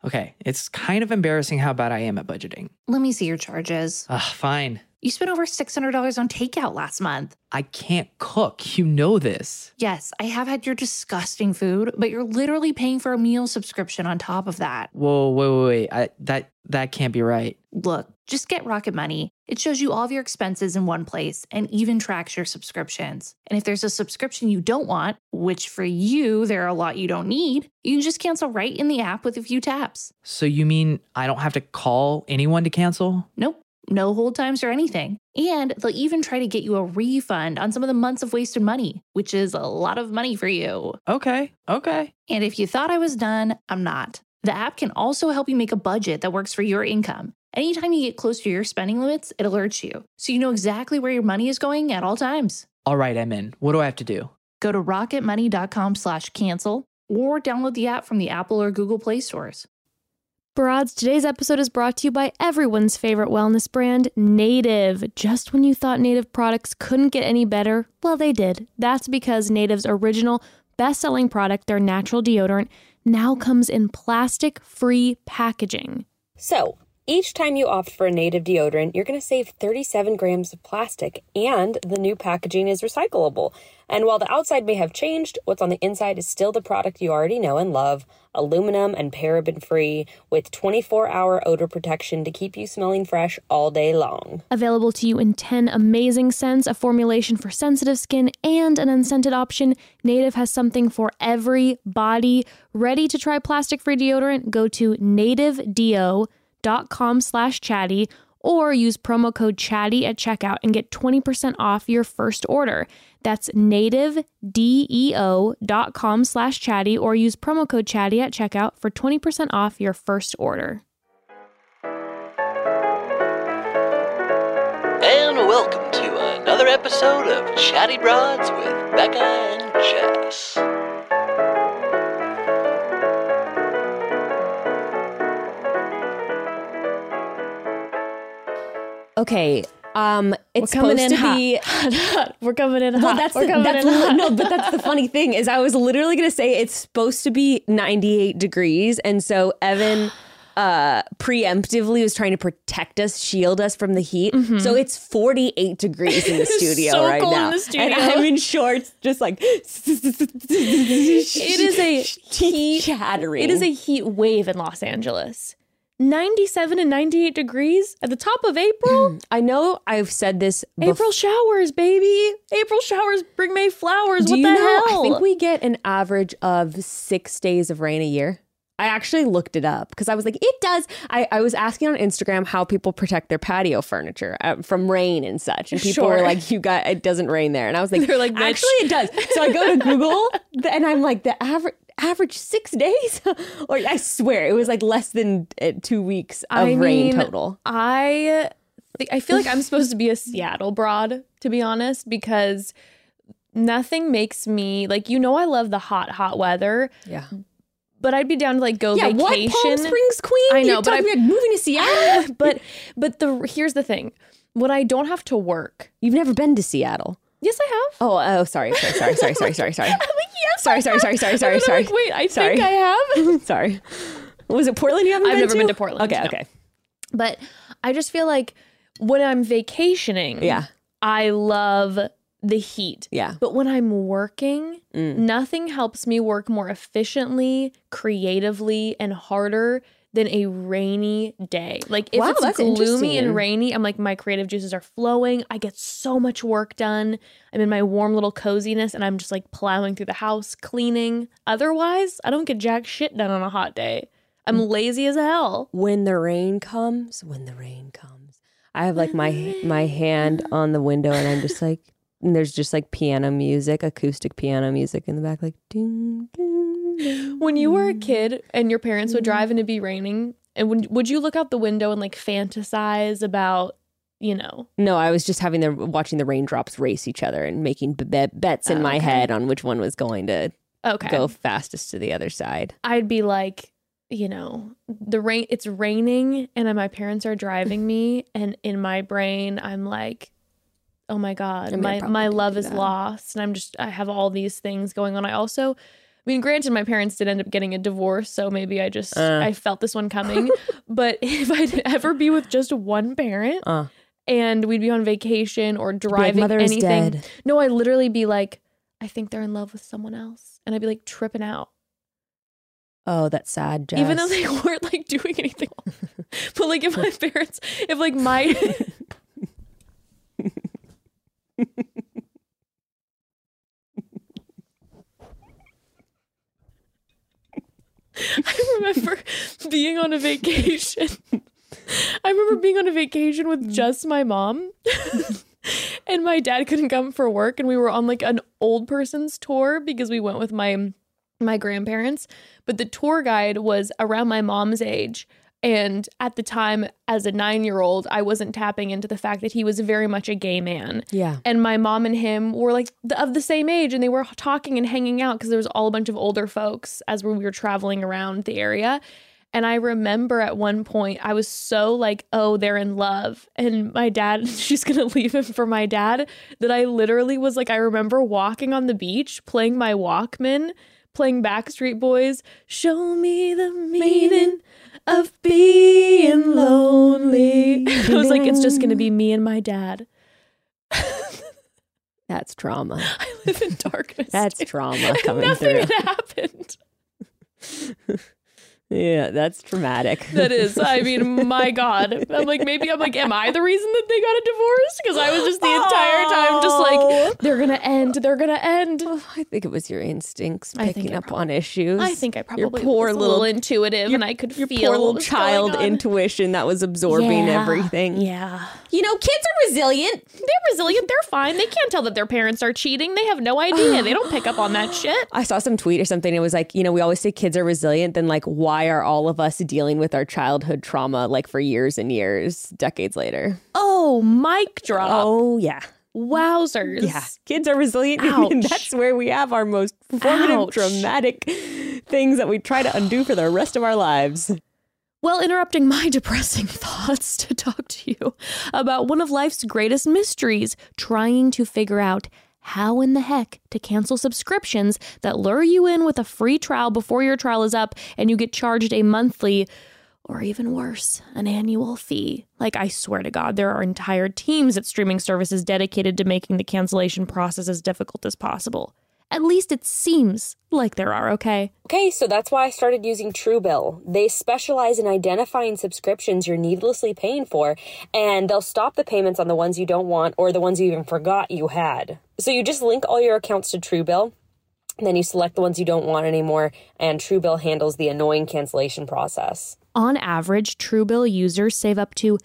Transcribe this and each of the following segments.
Okay, it's kind of embarrassing how bad I am at budgeting. Let me see your charges. Fine. You spent over $600 on takeout last month. I can't cook. You know this. Yes, I have had your disgusting food, but you're literally paying for a meal subscription on top of that. Whoa, wait. That can't be right. Look, just get Rocket Money. It shows you all of your expenses in one place and even tracks your subscriptions. And if there's a subscription you don't want, which for you, there are a lot you don't need, you can just cancel right in the app with a few taps. So you mean I don't have to call anyone to cancel? Nope. No hold times or anything. And they'll even try to get you a refund on some of the months of wasted money, which is a lot of money for you. Okay. And if you thought I was done, I'm not. The app can also help you make a budget that works for your income. Anytime you get close to your spending limits, it alerts you, so you know exactly where your money is going at all times. All right, I'm in. What do I have to do? Go to rocketmoney.com/cancel or download the app from the Apple or Google Play stores. Broads, today's episode is brought to you by everyone's favorite wellness brand, Native. Just when you thought Native products couldn't get any better, well, they did. That's because Native's original best-selling product, their natural deodorant, now comes in plastic-free packaging. So, each time you opt for a Native deodorant, you're going to save 37 grams of plastic, and the new packaging is recyclable. And while the outside may have changed, what's on the inside is still the product you already know and love, aluminum and paraben-free, with 24-hour odor protection to keep you smelling fresh all day long. Available to you in 10 amazing scents, a formulation for sensitive skin, and an unscented option, Native has something for every body. Ready to try plastic-free deodorant? Go to nativedeo.com/chatty or use promo code chatty at checkout and get 20% off your first order. That's nativedeo.com/chatty or use promo code chatty at checkout for 20% off your first order. And welcome to another episode of Chatty Broads with Becca and Jess. Okay, it's coming supposed in to be hot. We're coming in well, hot. that's the funny thing is I was literally going to say it's supposed to be 98 degrees. And so Evan preemptively was trying to protect us, shield us from the heat. Mm-hmm. So it's 48 degrees in the studio so right cold now. In the studio. And I'm in shorts, just like it is a heat chattering. It is a heat wave in Los Angeles. 97 and 98 degrees at the top of April. I know I've said this April showers, baby. April showers bring May flowers. Do what you the know, hell? I think we get an average of 6 days of rain a year. I actually looked it up because I was like, it does. I was asking on Instagram how people protect their patio furniture from rain and such. And people were like, it doesn't rain there. And I was like, they're like, actually it does. So I go to Google and I'm like, the average 6 days? Or I swear it was like less than 2 weeks of rain total. I feel like I'm supposed to be a Seattle broad, to be honest, because nothing makes me like, I love the hot weather. Yeah. But I'd be down to like go vacation. What Palm Springs queen? I know, You're but I'm moving to Seattle. but here's the thing: when I don't have to work, you've never been to Seattle. Yes, I have. Oh, sorry. I'm like, yes. Sorry. Like, wait, I think I have. Sorry. Was it Portland? I've never been to Portland. Okay. But I just feel like when I'm vacationing, I love the heat. Yeah. But when I'm working, nothing helps me work more efficiently, creatively, and harder than a rainy day. Like if it's gloomy and rainy, I'm like, my creative juices are flowing. I get so much work done. I'm in my warm little coziness and I'm just like plowing through the house, cleaning. Otherwise, I don't get jack shit done on a hot day. I'm lazy as hell. When the rain comes, I have like my hand on the window and I'm just like, and there's just like piano music, acoustic piano music in the back, like ding, ding, ding. When you were a kid and your parents would drive and it'd be raining, and would you look out the window and like fantasize about, No, I was just watching the raindrops race each other and making bets in my head on which one was going to go fastest to the other side. I'd be like, it's raining and my parents are driving me, and in my brain I'm like, oh my God, my love is lost. And I have all these things going on. I also mean, granted, my parents did end up getting a divorce, so maybe I felt this one coming. But if I'd ever be with just one parent and we'd be on vacation or driving anything. Dead. No, I'd literally be like, I think they're in love with someone else. And I'd be like tripping out. Oh, that's sad, Jess. Even though they weren't like doing anything. But like if my parents, if like my... I remember being on a vacation. With just my mom. And my dad couldn't come for work, and we were on like an old person's tour because we went with my grandparents. But the tour guide was around my mom's age. And at the time, as a 9-year-old, I wasn't tapping into the fact that he was very much a gay man. Yeah. And my mom and him were like of the same age, and they were talking and hanging out because there was all a bunch of older folks as we were traveling around the area. And I remember at one point I was so like, oh, they're in love. And my dad, she's going to leave him for my dad, that I literally was like, I remember walking on the beach, playing my Walkman, playing Backstreet Boys, show me the meaning of being lonely. I was like, it's just going to be me and my dad. That's trauma. I live in darkness. That's trauma coming Nothing through. had happened. Yeah, that's traumatic. That is. I mean, my God. I'm like, am I the reason that they got a divorce? Because I was just the entire time just like, they're going to end. They're going to end. Oh, I think it was your instincts picking up on issues. I think I probably your poor was a little intuitive, and I could feel your poor little child going on. Intuition that was absorbing everything. Yeah. You know, kids are resilient. They're resilient. They're fine. They can't tell that their parents are cheating. They have no idea. They don't pick up on that shit. I saw some tweet or something. It was like, we always say kids are resilient. Then like, why are all of us dealing with our childhood trauma like for years and years, decades later? Oh, mic drop. Oh, yeah. Wowzers. Yeah. Kids are resilient. And that's where we have our most formative, dramatic things that we try to undo for the rest of our lives. Well, interrupting my depressing thoughts to talk to you about one of life's greatest mysteries, trying to figure out how in the heck to cancel subscriptions that lure you in with a free trial before your trial is up and you get charged a monthly, or even worse, an annual fee. Like, I swear to God, there are entire teams at streaming services dedicated to making the cancellation process as difficult as possible. At least it seems like there are, okay? Okay, so that's why I started using Truebill. They specialize in identifying subscriptions you're needlessly paying for, and they'll stop the payments on the ones you don't want or the ones you even forgot you had. So you just link all your accounts to Truebill, and then you select the ones you don't want anymore, and Truebill handles the annoying cancellation process. On average, Truebill users save up to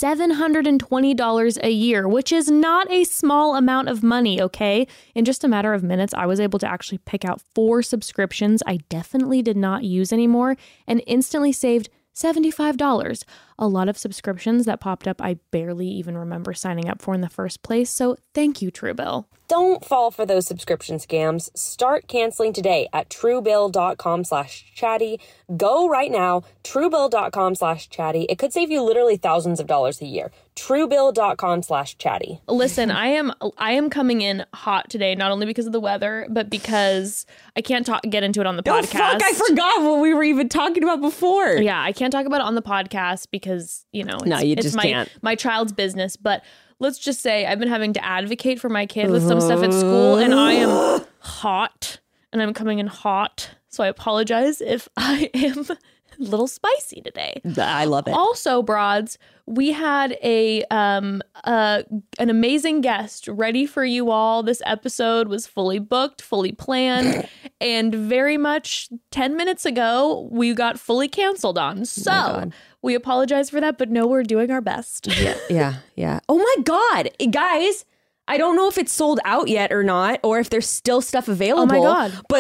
$720 a year, which is not a small amount of money, okay? In just a matter of minutes, I was able to actually pick out 4 subscriptions I definitely did not use anymore and instantly saved $75. A lot of subscriptions that popped up I barely even remember signing up for in the first place, so thank you, Truebill. Don't fall for those subscription scams. Start canceling today at Truebill.com/chatty. Go right now, Truebill.com/chatty. It could save you literally thousands of dollars a year. Truebill.com/chatty. Listen, I am coming in hot today, not only because of the weather, but because I can't get into it on the podcast. Oh, fuck, I forgot what we were even talking about before. Yeah, I can't talk about it on the podcast because, it's can't. My child's business. But let's just say I've been having to advocate for my kid with some stuff at school, and I am hot, and I'm coming in hot. So I apologize if I am a little spicy today. I love it. Also, broads, we had an amazing guest ready for you all. This episode was fully booked, fully planned, and very much 10 minutes ago, we got fully canceled on. So we apologize for that, but no, we're doing our best. Yeah. Oh my God, guys. I don't know if it's sold out yet or not, or if there's still stuff available. Oh my God. But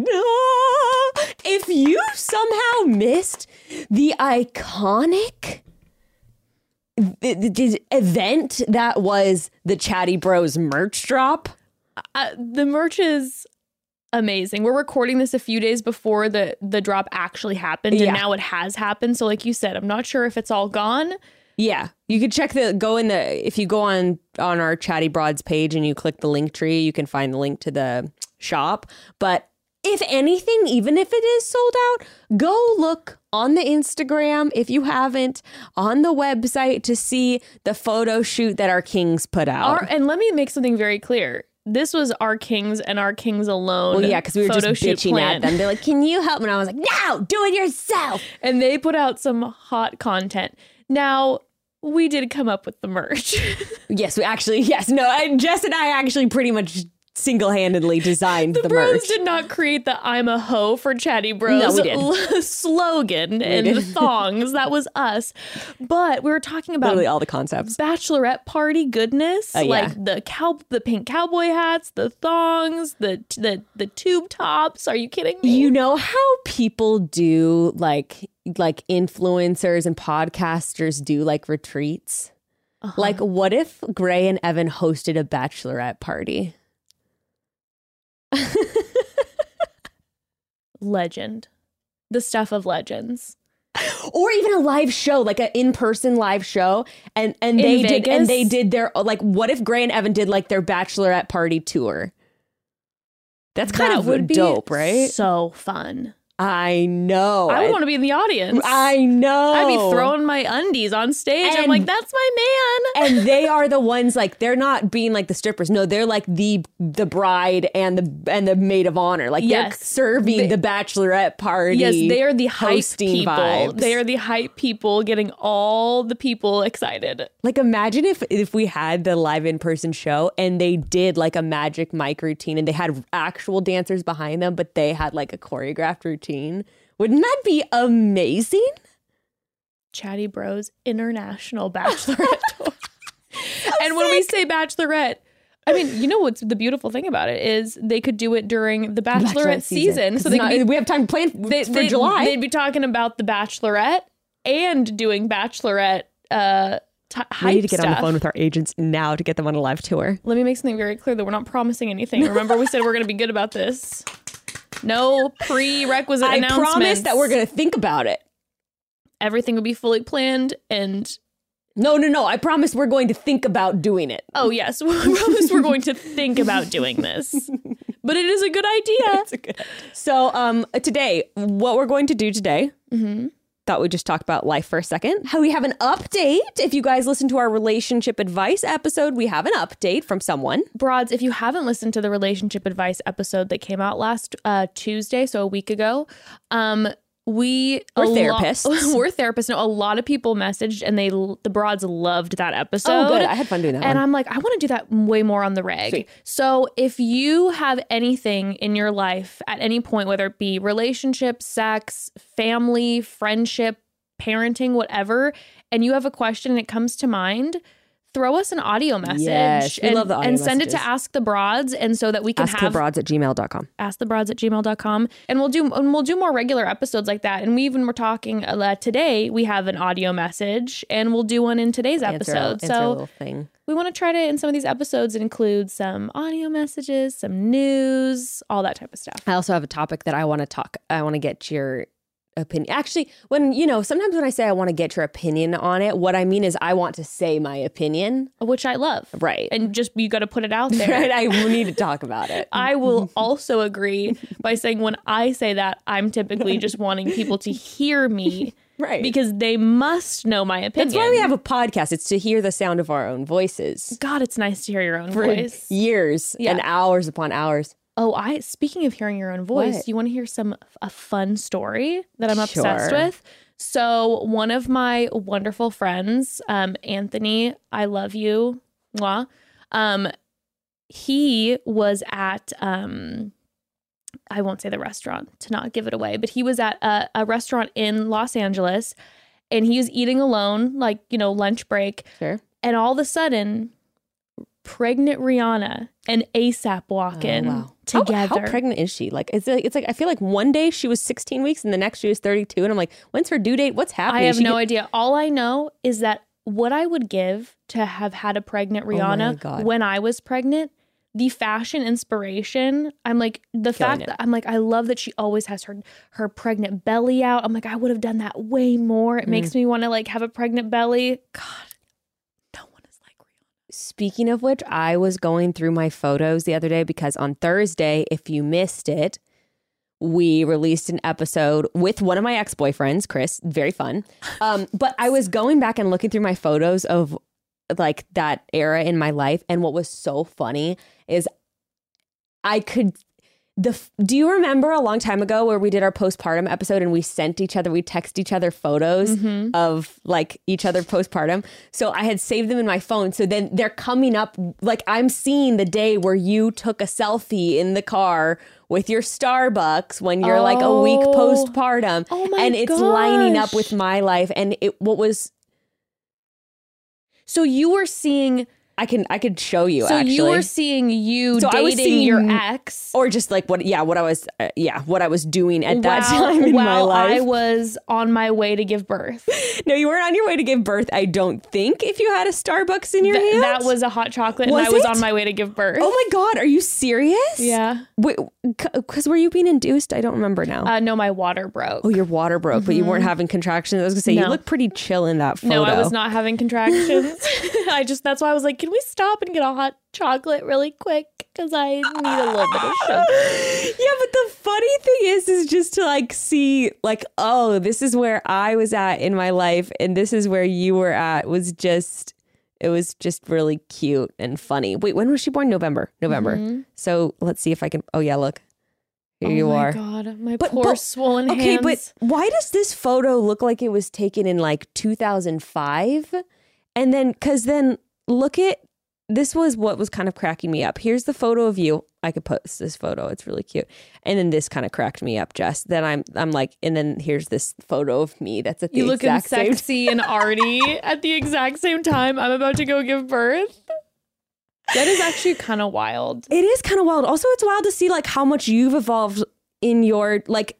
if you somehow missed the iconic the event that was the Chatty Bros merch drop. The merch is amazing. We're recording this a few days before the drop actually happened, and now it has happened. So like you said, I'm not sure if it's all gone. Yeah, you could if you go on our Chatty Broads page and you click the link tree, you can find the link to the shop. But if anything, even if it is sold out, go look on the Instagram, if you haven't, on the website to see the photo shoot that our kings put out. And let me make something very clear. This was our kings and our kings alone. Well, yeah, because we were just bitching plan. at them. They're like, can you help? And I was like, no, do it yourself. And they put out some hot content. Now, we did come up with the merch. Yes, Jess and I actually pretty much single-handedly designed the bros merch. Did not create the "I'm a hoe for Chatty Bros" no, we did. slogan and the thongs. That was us. But we were talking about literally all the concepts. Bachelorette party goodness, like the pink cowboy hats, the thongs, the tube tops. Are you kidding me? You know how people do like influencers and podcasters do like retreats? Uh-huh. Like, what if Gray and Evan hosted a bachelorette party? Legend. The stuff of legends. Or even a live show, like an in-person live show. And they did their, like, what if Gray and Evan did like their bachelorette party tour? That's kind of dope, right? So fun. I know. I would want to be in the audience. I know. I'd be throwing my undies on stage. I'm like, that's my man. And they are the ones, like, they're not being like the strippers. No, they're like the bride and the maid of honor. Like, they're serving the bachelorette party. Yes, they are the hype people. Vibes. They are the hype people getting all the people excited. Like, imagine if we had the live in-person show and they did like a magic Mike routine and they had actual dancers behind them, but they had like a choreographed routine. Wouldn't that be amazing? Chatty Bros International Bachelorette Tour. And when we say bachelorette, I mean, you know what's the beautiful thing about it is they could do it during the bachelorette season. So we have time to plan for July. They'd be talking about the bachelorette and doing bachelorette hype we need to get stuff. On the phone with our agents now to get them on a live tour. Let me make something very clear that we're not promising anything. Remember, we said we're going to be good about this. No prerequisite announcements. I promise that we're going to think about it. Everything will be fully planned and... No. I promise we're going to think about doing it. Oh, yes. I promise we're going to think about doing this. But it is a good idea. It's a good idea. So today, what we're going to do today... Mm-hmm. Thought we'd just talk about life for a second. How we have an update. If you guys listen to our relationship advice episode, we have an update from someone. Broads, if you haven't listened to the relationship advice episode that came out last Tuesday, so a week ago, we're therapists. We're therapists. No, a lot of people messaged and the broads loved that episode. Oh, good. I had fun doing that and one. I'm like, I want to do that way more on the reg. Sweet. So if you have anything in your life at any point, whether it be relationship, sex, family, friendship, parenting, whatever, and you have a question and it comes to mind, throw us an audio message. Yes, we love the audio and send messages. it to Ask the Broads, and so that we can AskTheBroads@gmail.com. AskTheBroads@gmail.com, and we'll do more regular episodes like that. And we even were talking today. We have an audio message, and we'll do one in today's episode. Answer a little thing. We want to try to in some of these episodes include some audio messages, some news, all that type of stuff. I also have a topic that I want to get your opinion. Actually, sometimes when I say I want to get your opinion on it, what I mean is I want to say my opinion. Which I love. Right. And just, you got to put it out there. Right. I need to talk about it. I will also agree by saying when I say that, I'm typically just wanting people to hear me. Right. Because they must know my opinion. That's why we have a podcast. It's to hear the sound of our own voices. God, it's nice to hear your own For voice. years and hours upon hours. Oh, speaking of hearing your own voice, you want to hear a fun story that I'm obsessed with? So one of my wonderful friends, Anthony, I love you. Mwah. He was at, I won't say the restaurant to not give it away, but he was at a restaurant in Los Angeles and he was eating alone, like, lunch break. Sure. And all of a sudden, pregnant Rihanna and ASAP walk in together. How pregnant is she? Like, it's like I feel like one day she was 16 weeks and the next she was 32, and I'm like, when's her due date? What's happening? I have no idea. All I know is that what I would give to have had a pregnant Rihanna when I was pregnant, the fashion inspiration. I'm like, I love that she always has her pregnant belly out. I'm like, I would have done that way more. It makes me want to like have a pregnant belly. God. Speaking of which, I was going through my photos the other day because on Thursday, if you missed it, we released an episode with one of my ex-boyfriends, Chris. Very fun. But I was going back and looking through my photos of like that era in my life. And what was so funny is do you remember a long time ago where we did our postpartum episode and we text each other photos of like each other postpartum? So I had saved them in my phone. So then they're coming up, like I'm seeing the day where you took a selfie in the car with your Starbucks when you're like a week postpartum. Oh my and it's lining up with my life. And so you were seeing... I could show you. So actually. you were seeing dating your ex, or just like what I was doing at that time in my life. I was on my way to give birth. No, you weren't on your way to give birth. I don't think. If you had a Starbucks in your hand, that was a hot chocolate, and I was on my way to give birth. Oh my God, are you serious? Yeah. Because were you being induced? I don't remember now. No, my water broke. Oh, your water broke, but you weren't having contractions. I was gonna say you look pretty chill in that photo. No, I was not having contractions. That's why I was like, can we stop and get a hot chocolate really quick? Because I need a little bit of sugar. Yeah, but the funny thing is just to like see like, oh, this is where I was at in my life and this is where you were at. It was just really cute and funny. Wait, when was she born? November. So let's see if I can. Oh yeah, look. Here you are. Oh my God, my poor swollen hands. Okay, but why does this photo look like it was taken in like 2005? And then, because then look at, this was what was kind of cracking me up. Here's the photo of you. I could post this photo. It's really cute. And then this kind of cracked me up, Jess. Then I'm like, and then here's this photo of me. That's at the exact same. You looking sexy and arty at the exact same time. I'm about to go give birth. That is actually kind of wild. It is kind of wild. Also, it's wild to see like how much you've evolved in your, like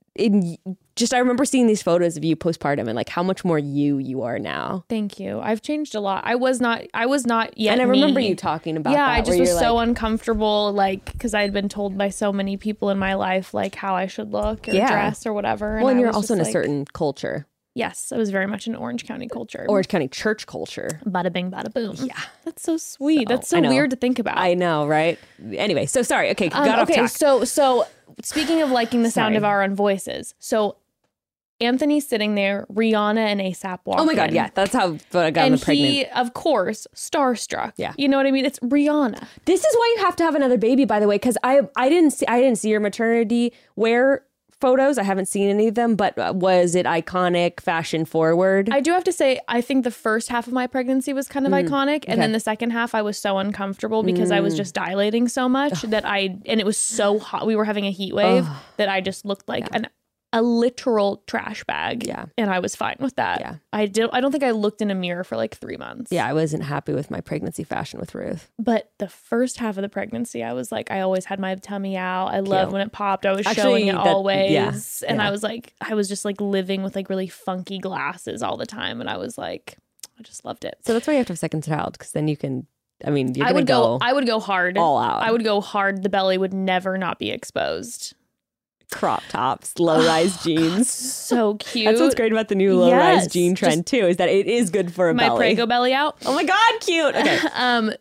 I remember seeing these photos of you postpartum and like how much more you are now. Thank you. I've changed a lot. I was not yet. And I remember you talking about that. Yeah, I just was so uncomfortable, like, because I had been told by so many people in my life, like, how I should look or dress or whatever. Well, and you're also in a certain culture. Yes, I was very much in Orange County culture. Orange County church culture. Bada bing, bada boom. Yeah. That's so sweet. That's so weird to think about. I know, right? Anyway, so sorry. Okay, got off track. So speaking of liking the sound of our own voices, so Anthony's sitting there, Rihanna and A$AP walk. Oh my God, yeah. That's how I got him pregnant. And he, of course, starstruck. Yeah. You know what I mean? It's Rihanna. This is why you have to have another baby, by the way, because I didn't see your maternity wear photos. I haven't seen any of them, but was it iconic, fashion forward? I do have to say, I think the first half of my pregnancy was kind of iconic. And then the second half, I was so uncomfortable because I was just dilating so much and it was so hot. We were having a heat wave that I just looked like a literal trash bag. Yeah. And I was fine with that. Yeah. I don't think I looked in a mirror for like 3 months. Yeah, I wasn't happy with my pregnancy fashion with Ruth. But the first half of the pregnancy, I was like, I always had my tummy out. I loved when it popped. I was showing it always. Yeah. And I was like, I was just like living with like really funky glasses all the time. And I was like, I just loved it. So that's why you have to have a second child, because then you can, I mean, I would go hard. All out. I would go hard. The belly would never not be exposed. Crop tops, low-rise jeans. So cute. That's what's great about the new low-rise jean trend too, is that it is good for a belly. My Prego belly out. Oh my God, cute. Okay.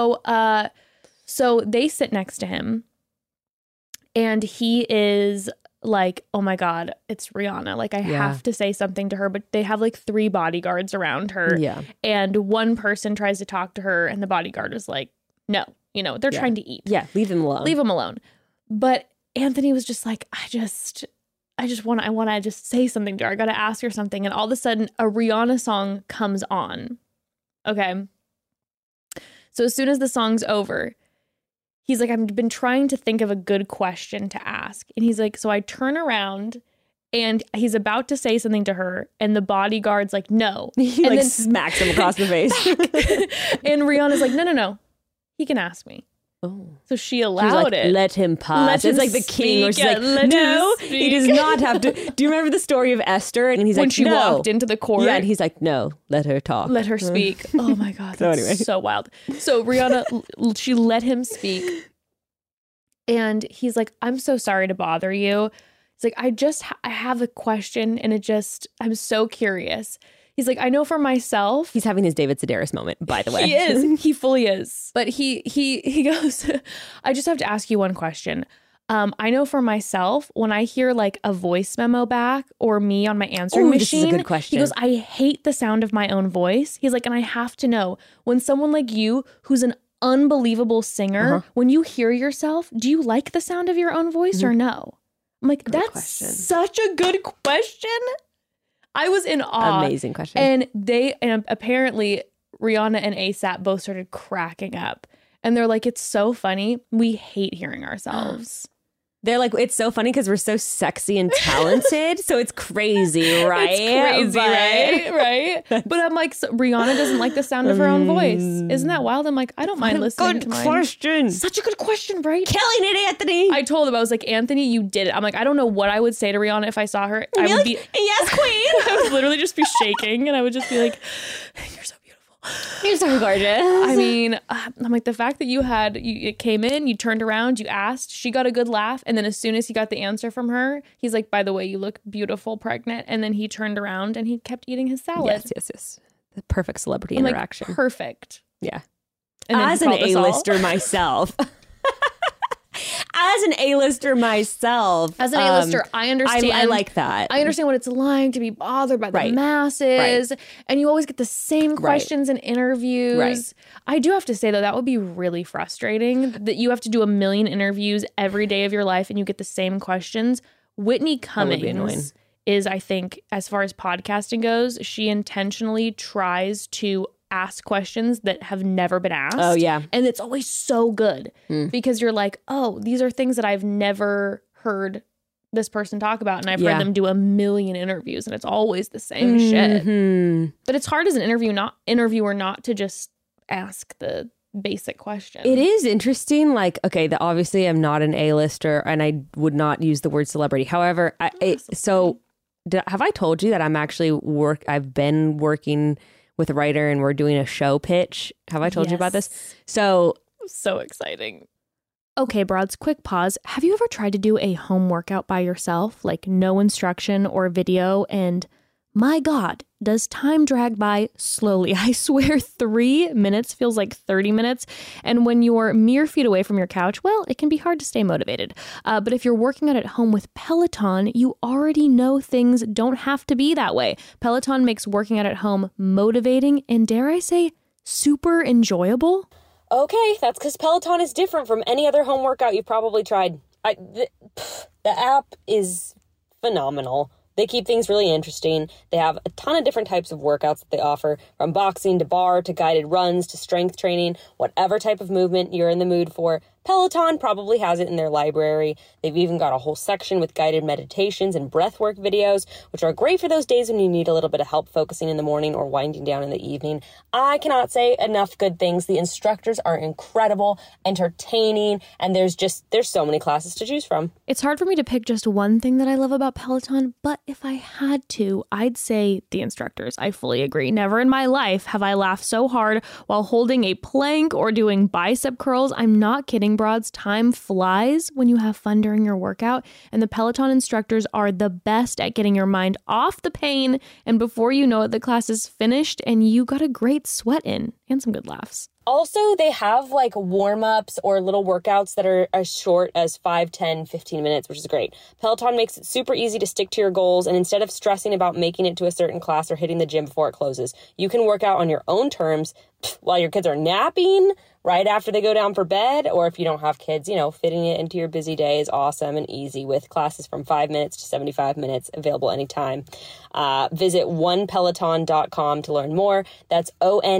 So they sit next to him and he is like, oh my God, it's Rihanna. Like I have to say something to her, but they have like 3 bodyguards around her. Yeah. And one person tries to talk to her and the bodyguard is like, no, they're trying to eat. Yeah. Leave them alone. But Anthony was just like, I want to just say something to her. I got to ask her something. And all of a sudden a Rihanna song comes on. Okay. So as soon as the song's over, he's like, I've been trying to think of a good question to ask. And he's like, so I turn around and he's about to say something to her. And the bodyguard's like, no. He and then smacks him across the face. And Rihanna's like, no. He can ask me. Oh. So she allowed it. Let him pass. It's like the king, where she's like, no, he does not have to. Do you remember the story of Esther? And he's when like, she walked into the court. Yeah, and he's like, no, let her talk. Let her speak. Oh my God. That's so wild. So Rihanna, she let him speak. And he's like, I'm so sorry to bother you. It's like, I have a question and I'm so curious. He's like, I know for myself. He's having his David Sedaris moment, by the way. He is. He fully is. But he goes, I just have to ask you one question. I know for myself, when I hear like a voice memo back or me on my answering machine, this is a good question. He goes, I hate the sound of my own voice. He's like, and I have to know when someone like you, who's an unbelievable singer, when you hear yourself, do you like the sound of your own voice or no? I'm like, that's such a good question. I was in awe. Amazing question. And apparently Rihanna and A$AP both started cracking up. And they're like, it's so funny. We hate hearing ourselves. They're like, it's so funny because we're so sexy and talented. So it's crazy, right? It's crazy, right? But I'm like, so Rihanna doesn't like the sound of her own voice. Isn't that wild? I'm like, I don't mind listening to mine. Good question. Such a good question, right? Killing it, Anthony. I told him, I was like, Anthony, you did it. I'm like, I don't know what I would say to Rihanna if I saw her. I would be, yes, queen. I would literally just be shaking and I would just be like, you're so You're so gorgeous. I mean, I'm like, the fact that it came in, you turned around, you asked, she got a good laugh. And then as soon as he got the answer from her, he's like, by the way, you look beautiful, pregnant. And then he turned around and he kept eating his salad. Yes. The perfect celebrity interaction. Like, perfect. Yeah. And as an A-lister myself. As an A-lister myself. As an A-lister, I understand. I like that. I understand what it's like to be bothered by the masses. And you always get the same questions in interviews. Right. I do have to say, though, that would be really frustrating that you have to do 1 million interviews every day of your life and you get the same questions. Whitney Cummings is, I think, as far as podcasting goes, she intentionally tries to ask questions that have never been asked. Oh, yeah. And it's always so good because you're like, oh, these are things that I've never heard this person talk about. And I've heard them do 1 million interviews and it's always the same shit. But it's hard as an interviewer not to just ask the basic question. It is interesting. Like, okay, obviously I'm not an A-lister and I would not use the word celebrity. However, have I told you that I've been working with a writer and we're doing a show pitch? Have I told you about this? So exciting. Okay, broads, quick pause. Have you ever tried to do a home workout by yourself, like no instruction or video, and my God, does time drag by slowly? I swear 3 minutes feels like 30 minutes. And when you're mere feet away from your couch, well, it can be hard to stay motivated. But if you're working out at home with Peloton, you already know things don't have to be that way. Peloton makes working out at home motivating and, dare I say, super enjoyable. Okay, that's because Peloton is different from any other home workout you've probably tried. The app is phenomenal. They keep things really interesting. They have a ton of different types of workouts that they offer, from boxing to bar to guided runs to strength training, whatever type of movement you're in the mood for. Peloton probably has it in their library. They've even got a whole section with guided meditations and breathwork videos, which are great for those days when you need a little bit of help focusing in the morning or winding down in the evening. I cannot say enough good things. The instructors are incredible, entertaining, and there's so many classes to choose from. It's hard for me to pick just one thing that I love about Peloton, but if I had to, I'd say the instructors. I fully agree. Never in my life have I laughed so hard while holding a plank or doing bicep curls. I'm not kidding, broads. Time flies when you have fun during your workout, and the Peloton instructors are the best at getting your mind off the pain, and before you know it, the class is finished and you got a great sweat in and some good laughs. Also, they have like warm-ups or little workouts that are as short as 5, 10, 15 minutes, which is great. Peloton makes it super easy to stick to your goals, and instead of stressing about making it to a certain class or hitting the gym before it closes, you can work out on your own terms while your kids are napping, right after they go down for bed, or if you don't have kids, fitting it into your busy day is awesome and easy with classes from 5 minutes to 75 minutes available anytime. Visit onepeloton.com to learn more. That's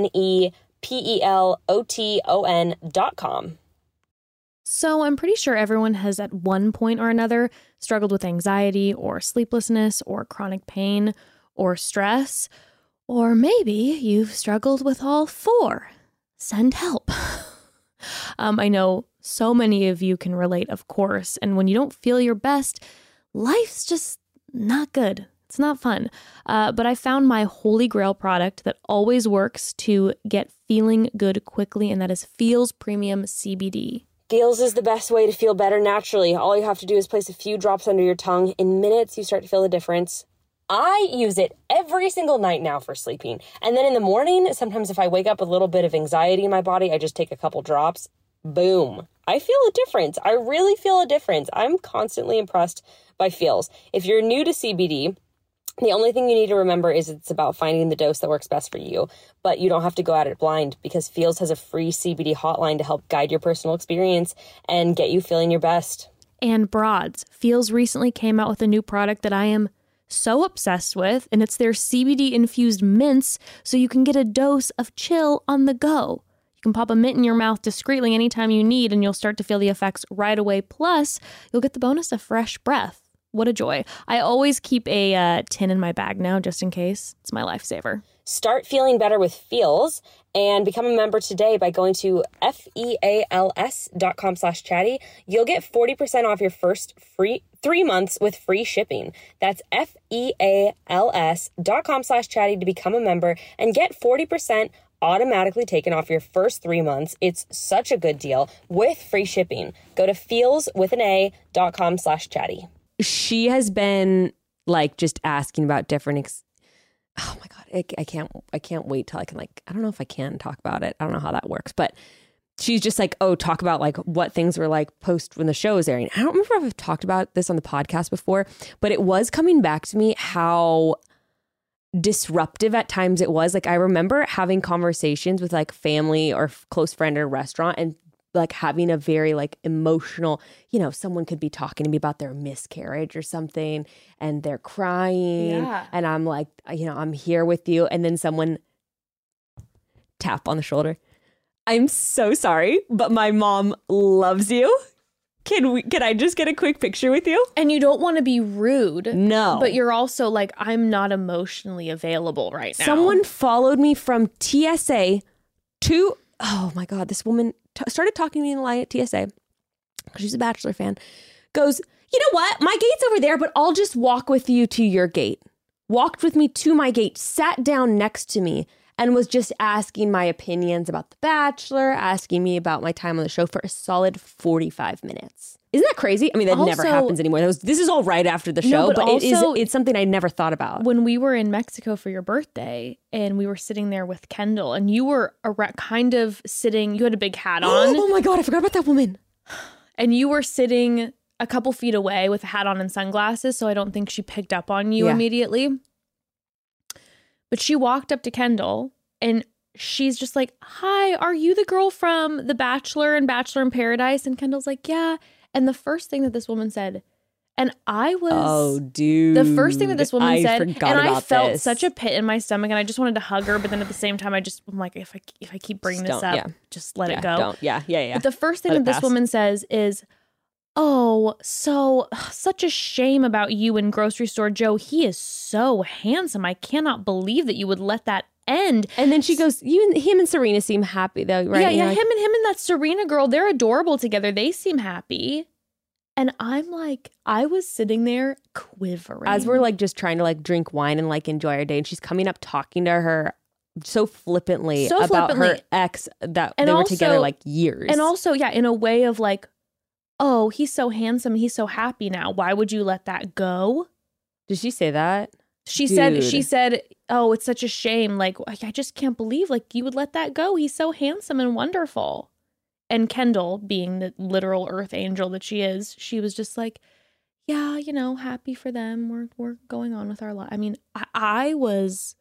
OnePeloton.com. So I'm pretty sure everyone has at one point or another struggled with anxiety or sleeplessness or chronic pain or stress, or maybe you've struggled with all four. Send help. I know so many of you can relate, of course, and when you don't feel your best, life's just not good. It's not fun. But I found my holy grail product that always works to get feeling good quickly, and that is Feels Premium CBD. Feels is the best way to feel better naturally. All you have to do is place a few drops under your tongue. In minutes, you start to feel the difference. I use it every single night now for sleeping. And then in the morning, sometimes if I wake up with a little bit of anxiety in my body, I just take a couple drops. Boom. I feel a difference. I really feel a difference. I'm constantly impressed by Feels. If you're new to CBD, the only thing you need to remember is it's about finding the dose that works best for you, but you don't have to go at it blind because Feels has a free CBD hotline to help guide your personal experience and get you feeling your best. And broads, Feels recently came out with a new product that I am so obsessed with, and it's their CBD-infused mints, so you can get a dose of chill on the go. You can pop a mint in your mouth discreetly anytime you need, and you'll start to feel the effects right away. Plus, you'll get the bonus of fresh breath. What a joy. I always keep a tin in my bag now, just in case. It's my lifesaver. Start feeling better with Feels and become a member today by going to feals.com/chatty. You'll get 40% off your first 3 months with free shipping. That's feals.com/chatty to become a member and get 40% automatically taken off your first 3 months. It's such a good deal with free shipping. Go to feals.com/chatty. She has been like just asking about different oh my God, I can't wait till I can, like, I don't know if I can talk about it. I don't know how that works, but she's just like, oh, talk about like what things were like post when the show is airing. I don't remember if I've talked about this on the podcast before, but it was coming back to me how disruptive at times it was. Like, I remember having conversations with like family or close friend at a restaurant and like having a very like emotional, you know, someone could be talking to me about their miscarriage or something and they're crying. Yeah. And I'm like, you know, I'm here with you. And then someone tap on the shoulder. I'm so sorry, but my mom loves you. Can I just get a quick picture with you? And you don't want to be rude. No. But you're also like, I'm not emotionally available right now. Someone followed me from TSA to, oh my God, this woman started talking to me in the line at TSA. She's a Bachelor fan. Goes, you know what? My gate's over there, but I'll just walk with you to your gate. Walked with me to my gate, sat down next to me, and was just asking my opinions about The Bachelor, asking me about my time on the show for a solid 45 minutes. Isn't that crazy? I mean, that never happens anymore. This is all right after the show, but it's something I never thought about. When we were in Mexico for your birthday and we were sitting there with Kendall and you were kind of sitting, you had a big hat on. Oh my God, I forgot about that woman. And you were sitting a couple feet away with a hat on and sunglasses, so I don't think she picked up on you immediately. But she walked up to Kendall and she's just like, hi, are you the girl from The Bachelor and Bachelor in Paradise? And Kendall's like, yeah. And the first thing that this woman said, and I was, oh, dude, the first thing that this woman said, and I felt this. such a pit in my stomach, and I just wanted to hug her, but then at the same time, I'm like, if I keep bringing this up, just let it go. Don't. Yeah. But the first thing that this woman says is, oh, so such a shame about you and Grocery Store Joe. He is so handsome. I cannot believe that you would let that end. And then she goes, him and Serena seem happy though, right? Yeah, him and that Serena girl, they're adorable together. They seem happy. And I'm like, I was sitting there quivering. As we're like just trying to like drink wine and like enjoy our day. And she's coming up talking to her so flippantly about her ex that they were together like years. And also, yeah, in a way of like, oh, he's so handsome. He's so happy now. Why would you let that go? Did she say that? She said, oh, it's such a shame. Like, I just can't believe like you would let that go. He's so handsome and wonderful. And Kendall, being the literal earth angel that she is, she was just like, yeah, you know, happy for them. We're going on with our life. I mean, I was,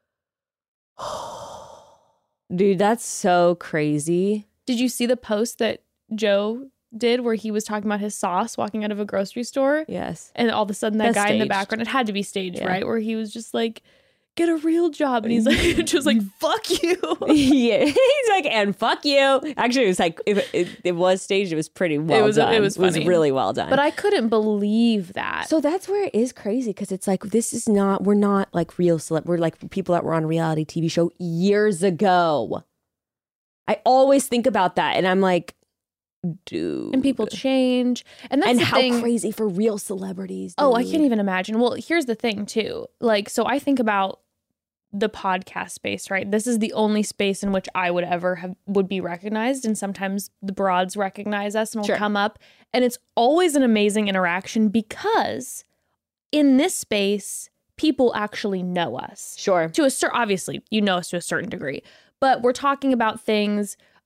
dude, that's so crazy. Did you see the post that Joe did where he was talking about his sauce walking out of a grocery store? Yes. And all of a sudden that guy in the background, it had to be staged, right? Where he was just like, get a real job. And he's like, just like, fuck you. Yeah. He's like, and fuck you. Actually, it was like, if it was staged, it was pretty well done. It was funny. It was really well done. But I couldn't believe that. So that's where it is crazy because it's like, we're not like real celeb. We're like people that were on a reality TV show years ago. I always think about that. And I'm like, dude. And people change. And that's how crazy for real celebrities. Dude. Oh, I can't even imagine. Well, here's the thing too. Like, so I think about the podcast space, right? This is the only space in which I would be recognized. And sometimes the broads recognize us and will come up. And it's always an amazing interaction because in this space, people actually know us. Sure. Obviously, you know us to a certain degree. But we're talking about things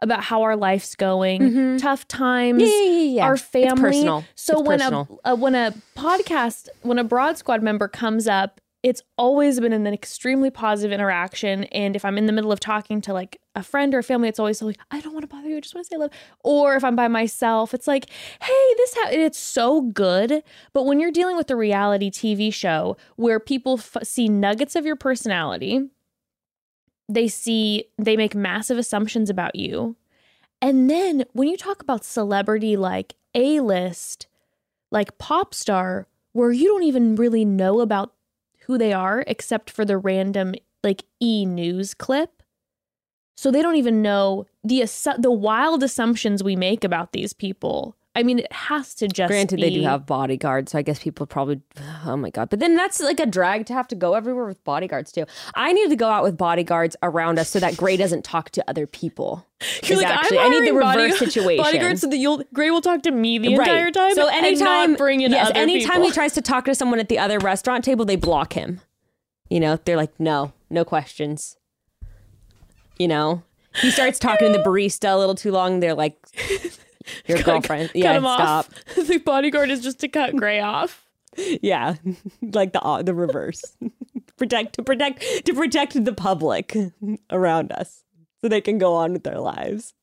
about how our life's going, tough times, our family. It's personal. So it's when a Broad Squad member comes up, it's always been an extremely positive interaction. And if I'm in the middle of talking to like a friend or a family, it's always like, I don't want to bother you. I just want to say love. Or if I'm by myself, it's like, hey, it's so good. But when you're dealing with a reality TV show where people see nuggets of your personality, they make massive assumptions about you. And then when you talk about celebrity, like A-list, like pop star, where you don't even really know about who they are except for the random like E-news clip. So they don't even know the wild assumptions we make about these people. I mean, it has to just Granted, they do have bodyguards, so I guess people probably, oh my God. But then that's like a drag to have to go everywhere with bodyguards too. I need to go out with bodyguards around us so that Gray doesn't talk to other people. You're like, I need the reverse situation. Bodyguards so that Gray will talk to me the entire time. So anytime, and not bring in other anytime people. he tries to talk to someone at the other restaurant table, they block him. You know, they're like, no questions. You know, he starts talking to the barista a little too long. They're like, your girlfriend. Cut him stop. Off. The bodyguard is just to cut Gray off. Yeah, like the reverse. to protect the public around us so they can go on with their lives.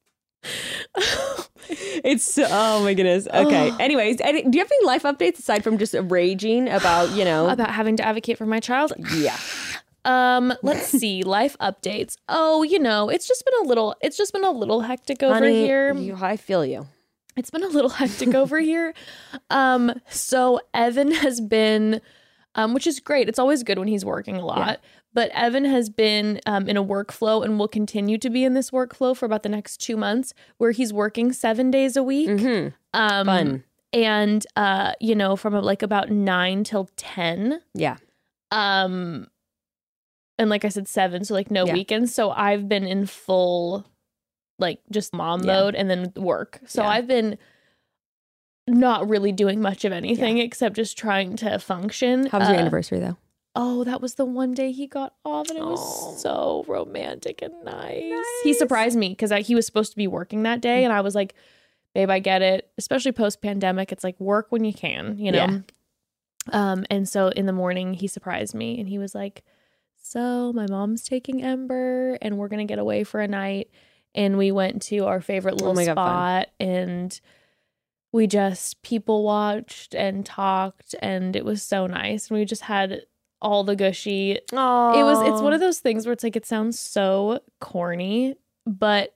It's oh my goodness. Okay. Anyways, do you have any life updates aside from just raging about about having to advocate for my child? Yeah. Let's see. Life updates. Oh, it's just been a little hectic over Honey, here. I feel you. It's been a little hectic over here. So Evan has been, which is great. It's always good when he's working a lot. Yeah. But Evan has been in a workflow and will continue to be in this workflow for about the next 2 months where he's working 7 days a week. Mm-hmm. Fun. And, from about 9 till 10. Yeah. And like I said, 7, so no weekends. So I've been in full, just mom mode and then work. So I've been not really doing much of anything except just trying to function. How was your anniversary though? Oh, that was the one day he got off and it was so romantic and nice. He surprised me because he was supposed to be working that day and I was like, babe, I get it. Especially post-pandemic, it's like work when you can, Yeah. And so in the morning he surprised me and he was like, so my mom's taking Ember and we're going to get away for a night. And we went to our favorite little spot and we just people watched and talked and it was so nice. And we just had all the gushy. Aww. It's one of those things where it's like, it sounds so corny, but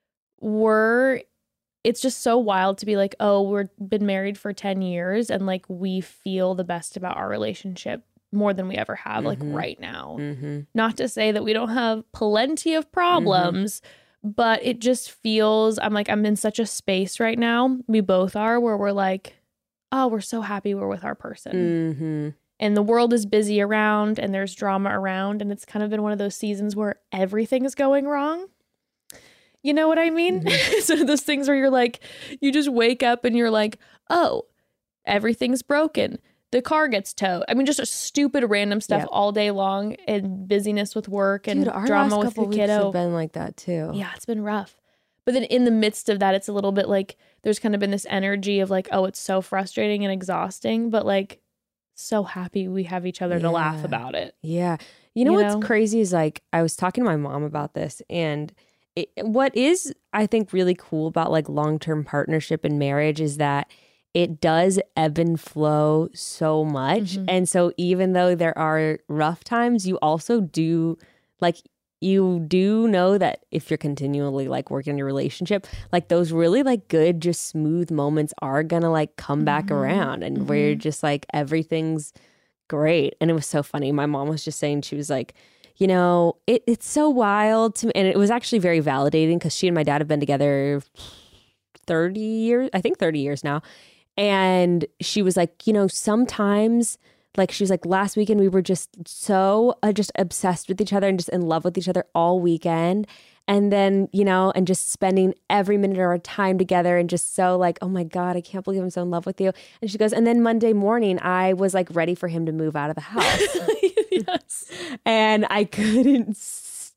it's just so wild to be like, oh, we've been married for 10 years and we feel the best about our relationship more than we ever have right now. Mm-hmm. Not to say that we don't have plenty of problems, but it just feels, I'm in such a space right now. We both are where we're like, oh, we're so happy we're with our person. Mm-hmm. And the world is busy around and there's drama around. And it's kind of been one of those seasons where everything is going wrong. You know what I mean? Mm-hmm. So those things where you're like, you just wake up and you're like, oh, everything's broken. The car gets towed. I mean, just a stupid random stuff all day long and busyness with work and drama with the kiddo. Have been like that too. Yeah, it's been rough. But then in the midst of that, it's a little bit there's kind of been this energy of oh, it's so frustrating and exhausting, but so happy we have each other to laugh about it. Yeah. You know what's crazy is I was talking to my mom about this and what is, I think, really cool about long-term partnership and marriage is that it does ebb and flow so much. Mm-hmm. And so even though there are rough times, you also do you do know that if you're continually working on your relationship, those really good, just smooth moments are gonna come back around and where you're just everything's great. And it was so funny. My mom was just saying, she was like, it's so wild to me. And it was actually very validating because she and my dad have been together 30 years now. And she was like, sometimes she was like, last weekend we were just so just obsessed with each other and just in love with each other all weekend. And then, and just spending every minute of our time together and just so oh my God, I can't believe I'm so in love with you. And she goes, and then Monday morning, I was ready for him to move out of the house. Yes. And I couldn't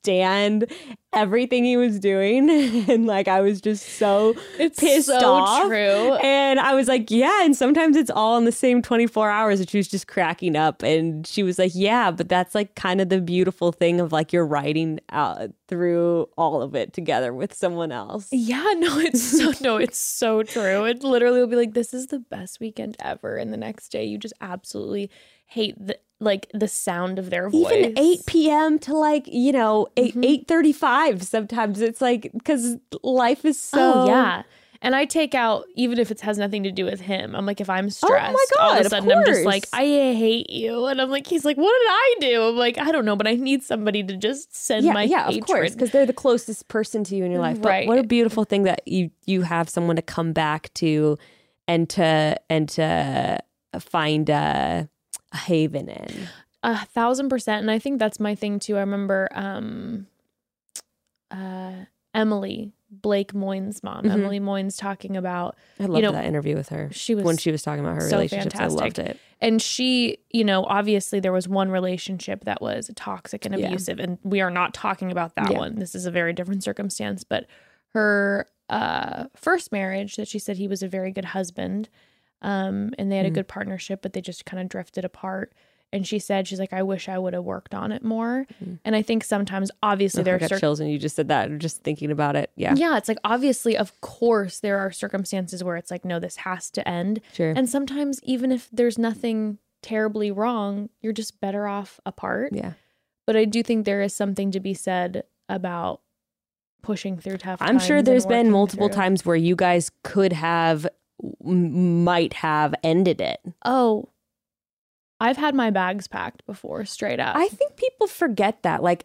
stand everything he was doing. And like, I was just so pissed off. True. And I was like, yeah. And sometimes it's all in the same 24 hours. And she was just cracking up. And she was like, yeah, but that's like kind of the beautiful thing of like you're writing out through all of it together with someone else. Yeah, it's so true. It literally will be like, this is the best weekend ever. And the next day you just absolutely hate the sound of their voice. Even 8 p.m. to like, 8:35 sometimes. It's like, because life is so... Oh, yeah. And I take out, even if it has nothing to do with him, I'm like, if I'm stressed, oh my God, all of a sudden I'm just like, I hate you. And I'm like, he's like, what did I do? I'm like, I don't know, but I need somebody to just send my hatred. Of course, because they're the closest person to you in your life. But what a beautiful thing that you have someone to come back to and to find a haven in. 1,000%. And I think that's my thing too. I remember Emily, Blake Moynes' mom, Emily Moynes, talking about, I loved that interview with her. When she was talking about her relationships, fantastic. I loved it. And she, obviously there was one relationship that was toxic and abusive, and we are not talking about that one. This is a very different circumstance. But her first marriage, that she said he was a very good husband, and they had a good partnership, but they just kind of drifted apart. And she's like, I wish I would have worked on it more. And I think sometimes, obviously, there are chills, and you just said that. I'm just thinking about it. Yeah. Yeah. It's like, obviously, of course, there are circumstances where it's like, no, this has to end. Sure. And sometimes, even if there's nothing terribly wrong, you're just better off apart. Yeah. But I do think there is something to be said about pushing through tough times. I'm sure there's been multiple times where you guys might have ended it. Oh, I've had my bags packed before, straight up. I think people forget that. Like,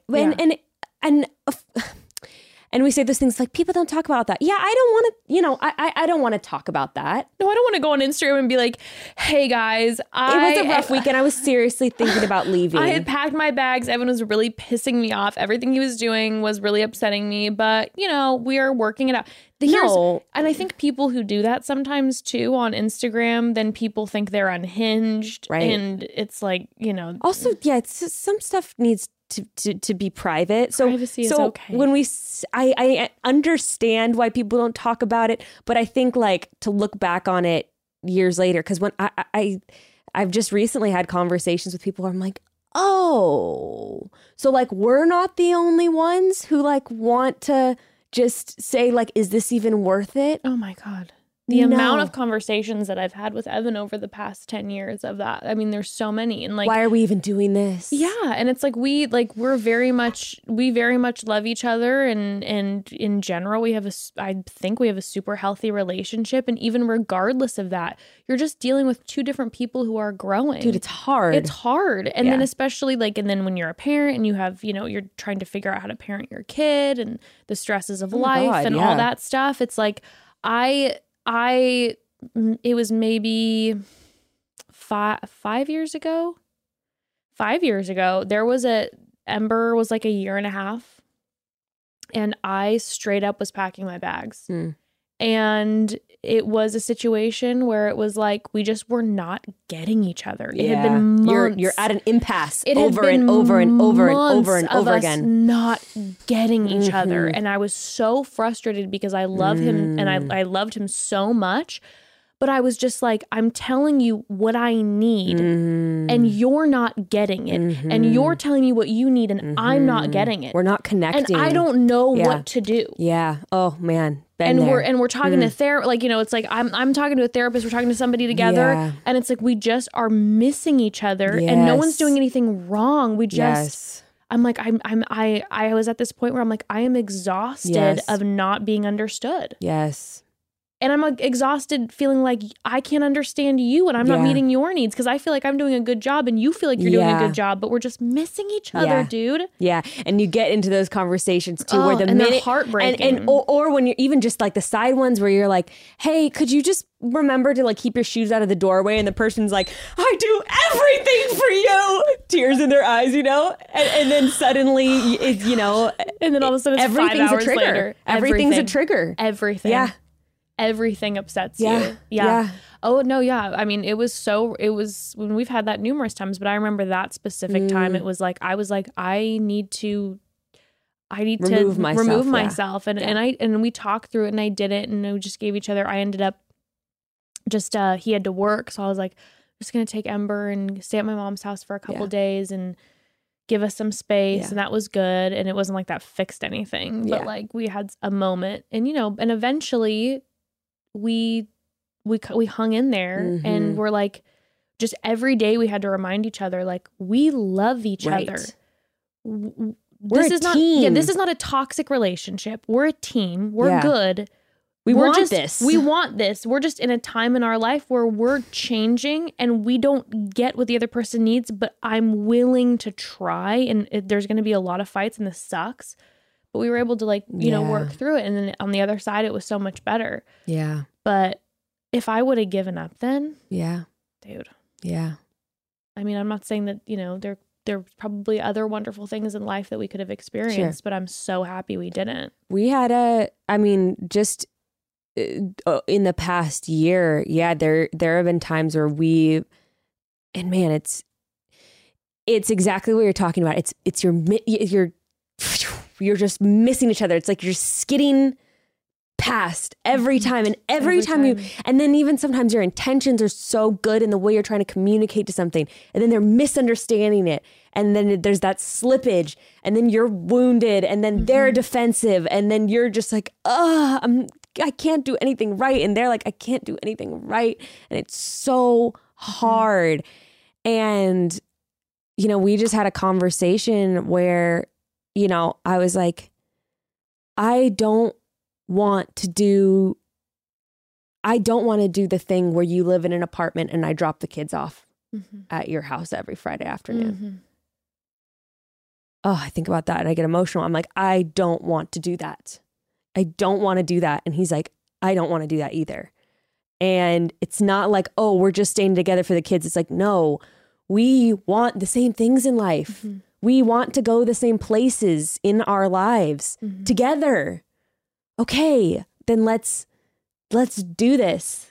and we say those things like, people don't talk about that. Yeah, I don't want to, I don't want to talk about that. No, I don't want to go on Instagram and be like, hey guys, it was a rough weekend. I was seriously thinking about leaving. I had packed my bags. Evan was really pissing me off. Everything he was doing was really upsetting me. But, we are working it out. And I think people who do that sometimes too on Instagram, then people think they're unhinged. Right. And it's like, Also, it's just, some stuff needs to be private. So privacy is okay. When I understand why people don't talk about it, but I think like to look back on it years later, because when I've just recently had conversations with people where I'm like, oh, so like we're not the only ones who like want to just say like, is this even worth it? Oh my God. The amount of conversations that I've had with Evan over the past 10 years of that. I mean, there's so many. And like, why are we even doing this? Yeah. And it's like, we very much love each other. And in general, I think we have a super healthy relationship. And even regardless of that, you're just dealing with two different people who are growing. Dude, it's hard. It's hard. And then especially like, and then when you're a parent and you have, you're trying to figure out how to parent your kid and the stresses of life and all that stuff. It's like, it was maybe 5 years ago. 5 years ago, Ember was like a year and a half, and I straight up was packing my bags. And it was a situation where it was like we just were not getting each other. It had been months. You're at an impasse over and over and over and over and over again. Not getting each other. And I was so frustrated because I love him and I loved him so much. But I was just like, I'm telling you what I need and you're not getting it. And you're telling me what you need and I'm not getting it. We're not connecting. And I don't know what to do. Yeah. Oh man. We're talking to therapist, like, it's like I'm talking to a therapist, we're talking to somebody together, and it's like we just are missing each other and no one's doing anything wrong. We just I'm like I was at this point where I'm like, I am exhausted of not being understood. Yes. And I'm exhausted feeling like I can't understand you and I'm not meeting your needs because I feel like I'm doing a good job and you feel like you're doing a good job, but we're just missing each other, dude. Yeah. And you get into those conversations too where the minute they're heartbreaking. Or when you're even just like the side ones where you're like, hey, could you just remember to like keep your shoes out of the doorway? And the person's like, I do everything for you. Tears in their eyes, and then suddenly it's, and then all of a sudden it's 5 hours later. Everything's a trigger. Everything. Yeah. Everything upsets you. Yeah. Oh, no, yeah. I mean, it was when we've had that numerous times, but I remember that specific time, it was like, I was like, I need to I need to remove myself. And we talked through it and I did it and we just gave each other, I ended up just, he had to work. So I was like, I'm just going to take Ember and stay at my mom's house for a couple days and give us some space. And that was good. And it wasn't like that fixed anything, but like we had a moment and, you know, and eventually we hung in there and we're like, just every day we had to remind each other, like, we love each other. This is not a toxic relationship. We're a team. We're good. We want this. We're just in a time in our life where we're changing and we don't get what the other person needs, but I'm willing to try. And there's going to be a lot of fights and this sucks. But we were able to work through it. And then on the other side, it was so much better. Yeah. But if I would have given up then. Yeah. Dude. Yeah. I mean, I'm not saying that, there's probably other wonderful things in life that we could have experienced, but I'm so happy we didn't. We had just in the past year, there have been times where it's exactly what you're talking about. It's you're just missing each other. It's like you're skidding past every time and every time and then even sometimes your intentions are so good in the way you're trying to communicate to something and then they're misunderstanding it and then there's that slippage and then you're wounded and then they're defensive and then you're just like, I can't do anything right, and they're like, I can't do anything right, and it's so hard. And we just had a conversation where I was like, I don't want to do the thing where you live in an apartment and I drop the kids off at your house every Friday afternoon. Oh, I think about that and I get emotional. I'm like, I don't want to do that. I don't want to do that. And he's like, I don't want to do that either. And it's not like, oh, we're just staying together for the kids. It's like, no, we want the same things in life. We want to go the same places in our lives together. Okay, then let's do this.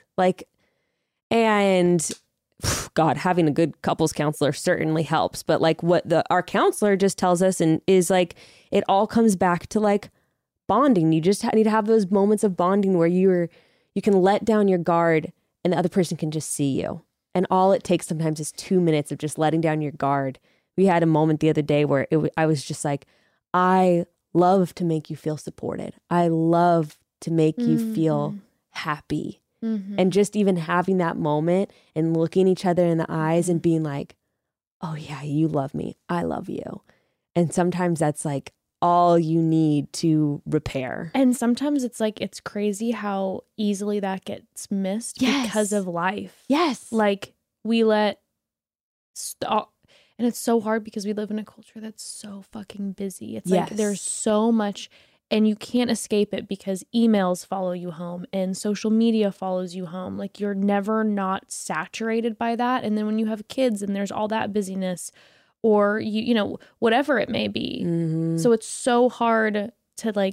And God, having a good couples counselor certainly helps. But what our counselor just tells us and is like, it all comes back to bonding. You just need to have those moments of bonding where you can let down your guard and the other person can just see you. And all it takes sometimes is 2 minutes of just letting down your guard. We had a moment the other day where I was just like, I love to make you feel supported. I love to make you feel happy. And just even having that moment and looking each other in the eyes and being like, oh yeah, you love me. I love you. And sometimes that's all you need to repair. And sometimes it's crazy how easily that gets missed because of life. Yes. We let stop. And it's so hard because we live in a culture that's so fucking busy. It's there's so much and you can't escape it because emails follow you home and social media follows you home. You're never not saturated by that. And then when you have kids and there's all that busyness or whatever it may be. So it's so hard to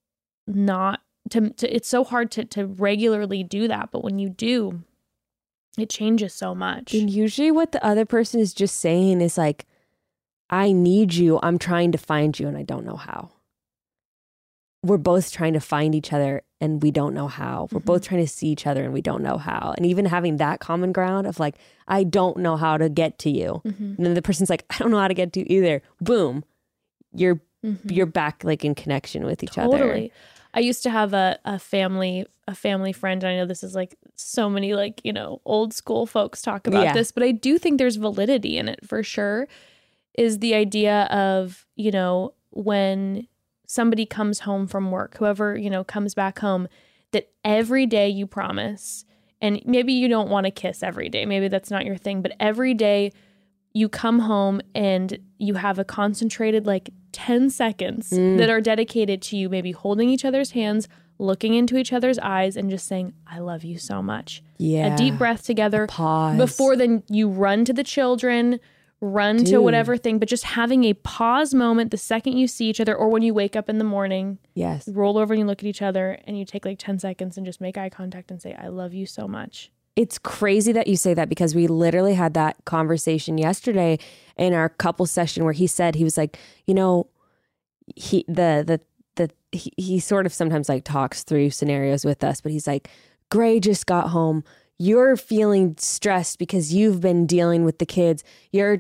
it's so hard to regularly do that. But when you do, it changes so much. And usually what the other person is just saying is I need you. I'm trying to find you and I don't know how. We're both trying to find each other and we don't know how. We're both trying to see each other and we don't know how. And even having that common ground of I don't know how to get to you. And then the person's like, I don't know how to get to you either. Boom. You're back in connection with each other. Totally. I used to have a family friend. And I know this is so many old school folks talk about this, but I do think there's validity in it for sure. Is the idea of, when somebody comes home from work, whoever, comes back home, that every day you promise, and maybe you don't want to kiss every day. Maybe that's not your thing, but every day you come home and you have a concentrated 10 seconds that are dedicated to you, maybe holding each other's hands, looking into each other's eyes and just saying, I love you so much. Yeah. A deep breath together. Pause. Before then you run to the children, run to whatever thing, but just having a pause moment the second you see each other or when you wake up in the morning. Yes. Roll over and you look at each other and you take 10 seconds and just make eye contact and say, I love you so much. It's crazy that you say that because we literally had that conversation yesterday in our couple session where he said, he was like, he sort of sometimes like talks through scenarios with us, but he's like, Gray just got home. You're feeling stressed because you've been dealing with the kids. You're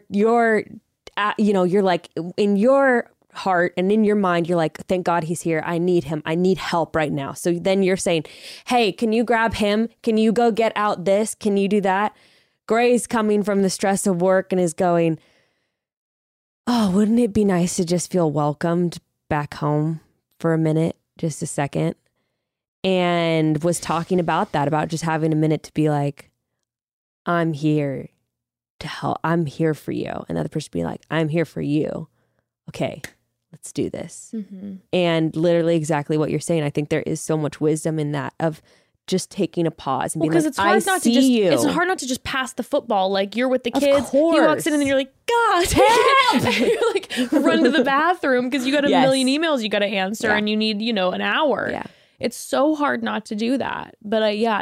like in your heart and in your mind, you're like, thank God he's here. I need him. I need help right now. So then you're saying, hey, can you grab him? Can you go get out this? Can you do that? Gray's coming from the stress of work and is going, oh, wouldn't it be nice to just feel welcomed back home for a minute, just a second? And was talking about that, about just having a minute to be like, I'm here to help. I'm here for you. Another person be like, I'm here for you. Okay, let's do this. Mm-hmm. And literally exactly what you're saying. I think there is so much wisdom in that, of just taking a pause and being like, it's hard not to just, it's hard not to just pass the football. Like, you're with the kids, he walks in and then you're like, God, help! And you're like, run to the bathroom because you got a million emails you got to answer and you need, an hour. Yeah. It's so hard not to do that. But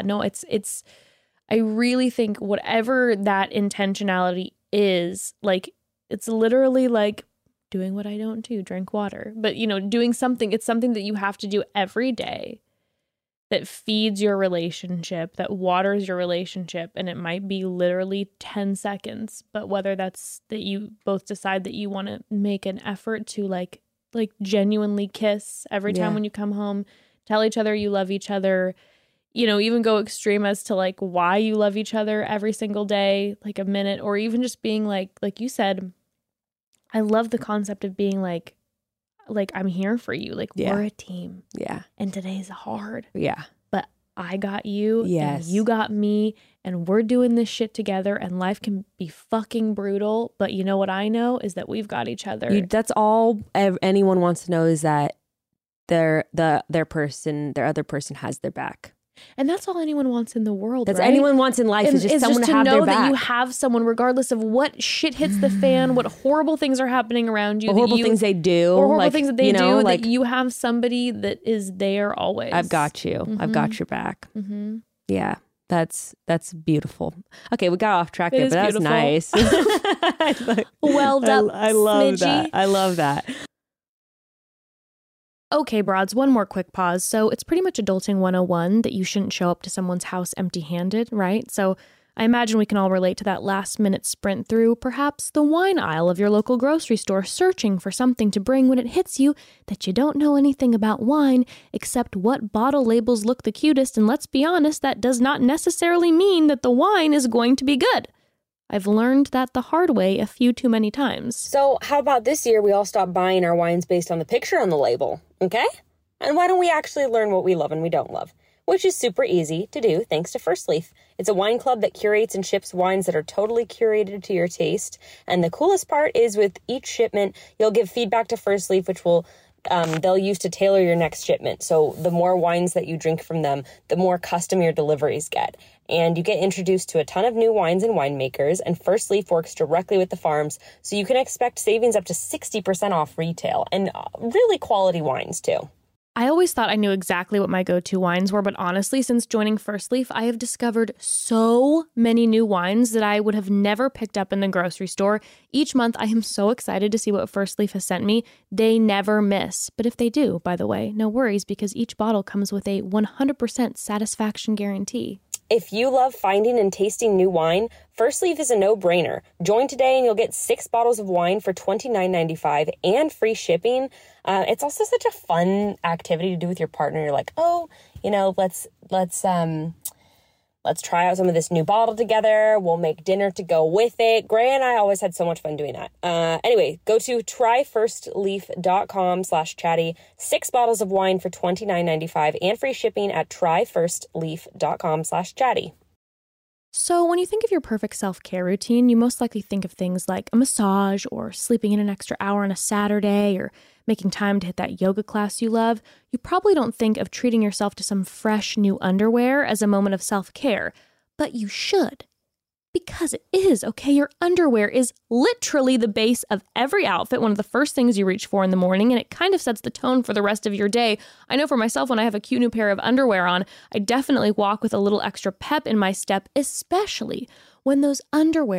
I really think whatever that intentionality is, like, it's literally like doing what I don't do, drink water. But, doing something, it's something that you have to do every day that feeds your relationship, that waters your relationship. And it might be literally 10 seconds, but whether that's that you both decide that you want to make an effort to like genuinely kiss every time when you come home, tell each other you love each other, even go extreme as to like why you love each other every single day, like a minute, or even just being like you said, I love the concept of being like I'm here for you. Like, we're a team. Yeah. And today's hard. Yeah. But I got you. Yes. And you got me. And we're doing this shit together. And life can be fucking brutal. But you know what I know is that we've got each other. That's all anyone wants to know, is that their other person has their back. And that's all anyone wants in the world. That's anyone wants in life, is just someone to have their back. Know that you have someone, regardless of what shit hits the fan, what horrible things are happening around you, or horrible things they do, or horrible things that they do, that you have somebody that is there always. I've got you. Mm-hmm. I've got your back. Mm-hmm. Yeah, that's beautiful. Okay, we got off track there, but that's nice. Well done. I love that. I love that. Okay, broads, one more quick pause. So it's pretty much adulting 101 that you shouldn't show up to someone's house empty-handed, right? So I imagine we can all relate to that last-minute sprint through perhaps the wine aisle of your local grocery store, searching for something to bring when it hits you that you don't know anything about wine except what bottle labels look the cutest. And let's be honest, that does not necessarily mean that the wine is going to be good. I've learned that the hard way a few too many times. So how about this year we all stop buying our wines based on the picture on the label, okay? And why don't we actually learn what we love and we don't love? Which is super easy to do thanks to First Leaf. It's a wine club that curates and ships wines that are totally curated to your taste. And the coolest part is with each shipment, you'll give feedback to First Leaf, which they'll use to tailor your next shipment. So the more wines that you drink from them, the more custom your deliveries get. And you get introduced to a ton of new wines and winemakers, and First Leaf works directly with the farms, so you can expect savings up to 60% off retail, and really quality wines too. I always thought I knew exactly what my go-to wines were, but honestly, since joining First Leaf, I have discovered so many new wines that I would have never picked up in the grocery store. Each month, I am so excited to see what First Leaf has sent me. They never miss. But if they do, by the way, no worries, because each bottle comes with a 100% satisfaction guarantee. If you love finding and tasting new wine, First Leaf is a no-brainer. Join today and you'll get 6 bottles of wine for $29.95 and free shipping. It's also such a fun activity to do with your partner. You're like, let's try out some of this new bottle together. We'll make dinner to go with it. Gray and I always had so much fun doing that. Anyway, go to tryfirstleaf.com/chatty. 6 bottles of wine for $29.95 and free shipping at tryfirstleaf.com/chatty. So when you think of your perfect self-care routine, you most likely think of things like a massage or sleeping in an extra hour on a Saturday or making time to hit that yoga class you love. You probably don't think of treating yourself to some fresh new underwear as a moment of self-care, but you should. Because it is, okay? Your underwear is literally the base of every outfit, one of the first things you reach for in the morning, and it kind of sets the tone for the rest of your day. I know for myself, when I have a cute new pair of underwear on, I definitely walk with a little extra pep in my step, especially when those underwear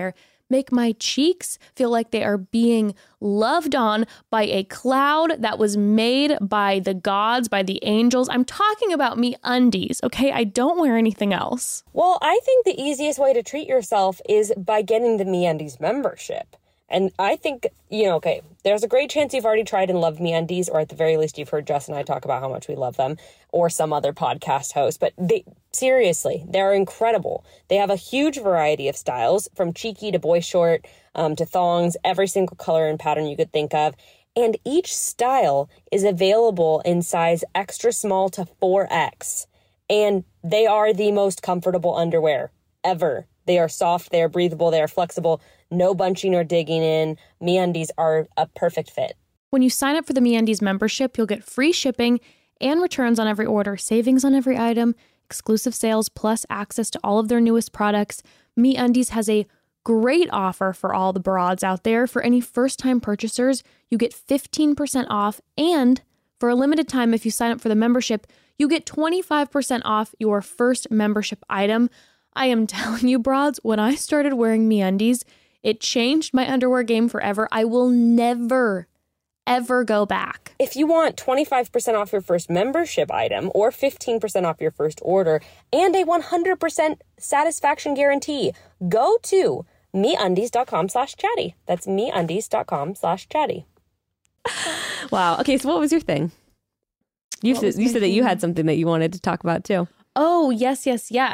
make my cheeks feel like they are being loved on by a cloud that was made by the gods, by the angels. I'm talking about MeUndies, okay? I don't wear anything else. Well, I think the easiest way to treat yourself is by getting the MeUndies membership. And I think, okay, there's a great chance you've already tried and loved MeUndies, or at the very least, you've heard Jess and I talk about how much we love them, or some other podcast host. But seriously, they're incredible. They have a huge variety of styles, from cheeky to boy short to thongs, every single color and pattern you could think of. And each style is available in size extra small to 4X. And they are the most comfortable underwear ever. They are soft, they are breathable, they are flexible, no bunching or digging in. MeUndies are a perfect fit. When you sign up for the MeUndies membership, you'll get free shipping and returns on every order, savings on every item, exclusive sales, plus access to all of their newest products. MeUndies has a great offer for all the broads out there. For any first-time purchasers, you get 15% off, and for a limited time, if you sign up for the membership, you get 25% off your first membership item. I am telling you, broads, when I started wearing MeUndies, it changed my underwear game forever. I will never, ever go back. If you want 25% off your first membership item or 15% off your first order and a 100% satisfaction guarantee, go to MeUndies.com/chatty. That's MeUndies.com/chatty. Wow. Okay, so what was your thing? You said that you had something that you wanted to talk about too. Oh, yes.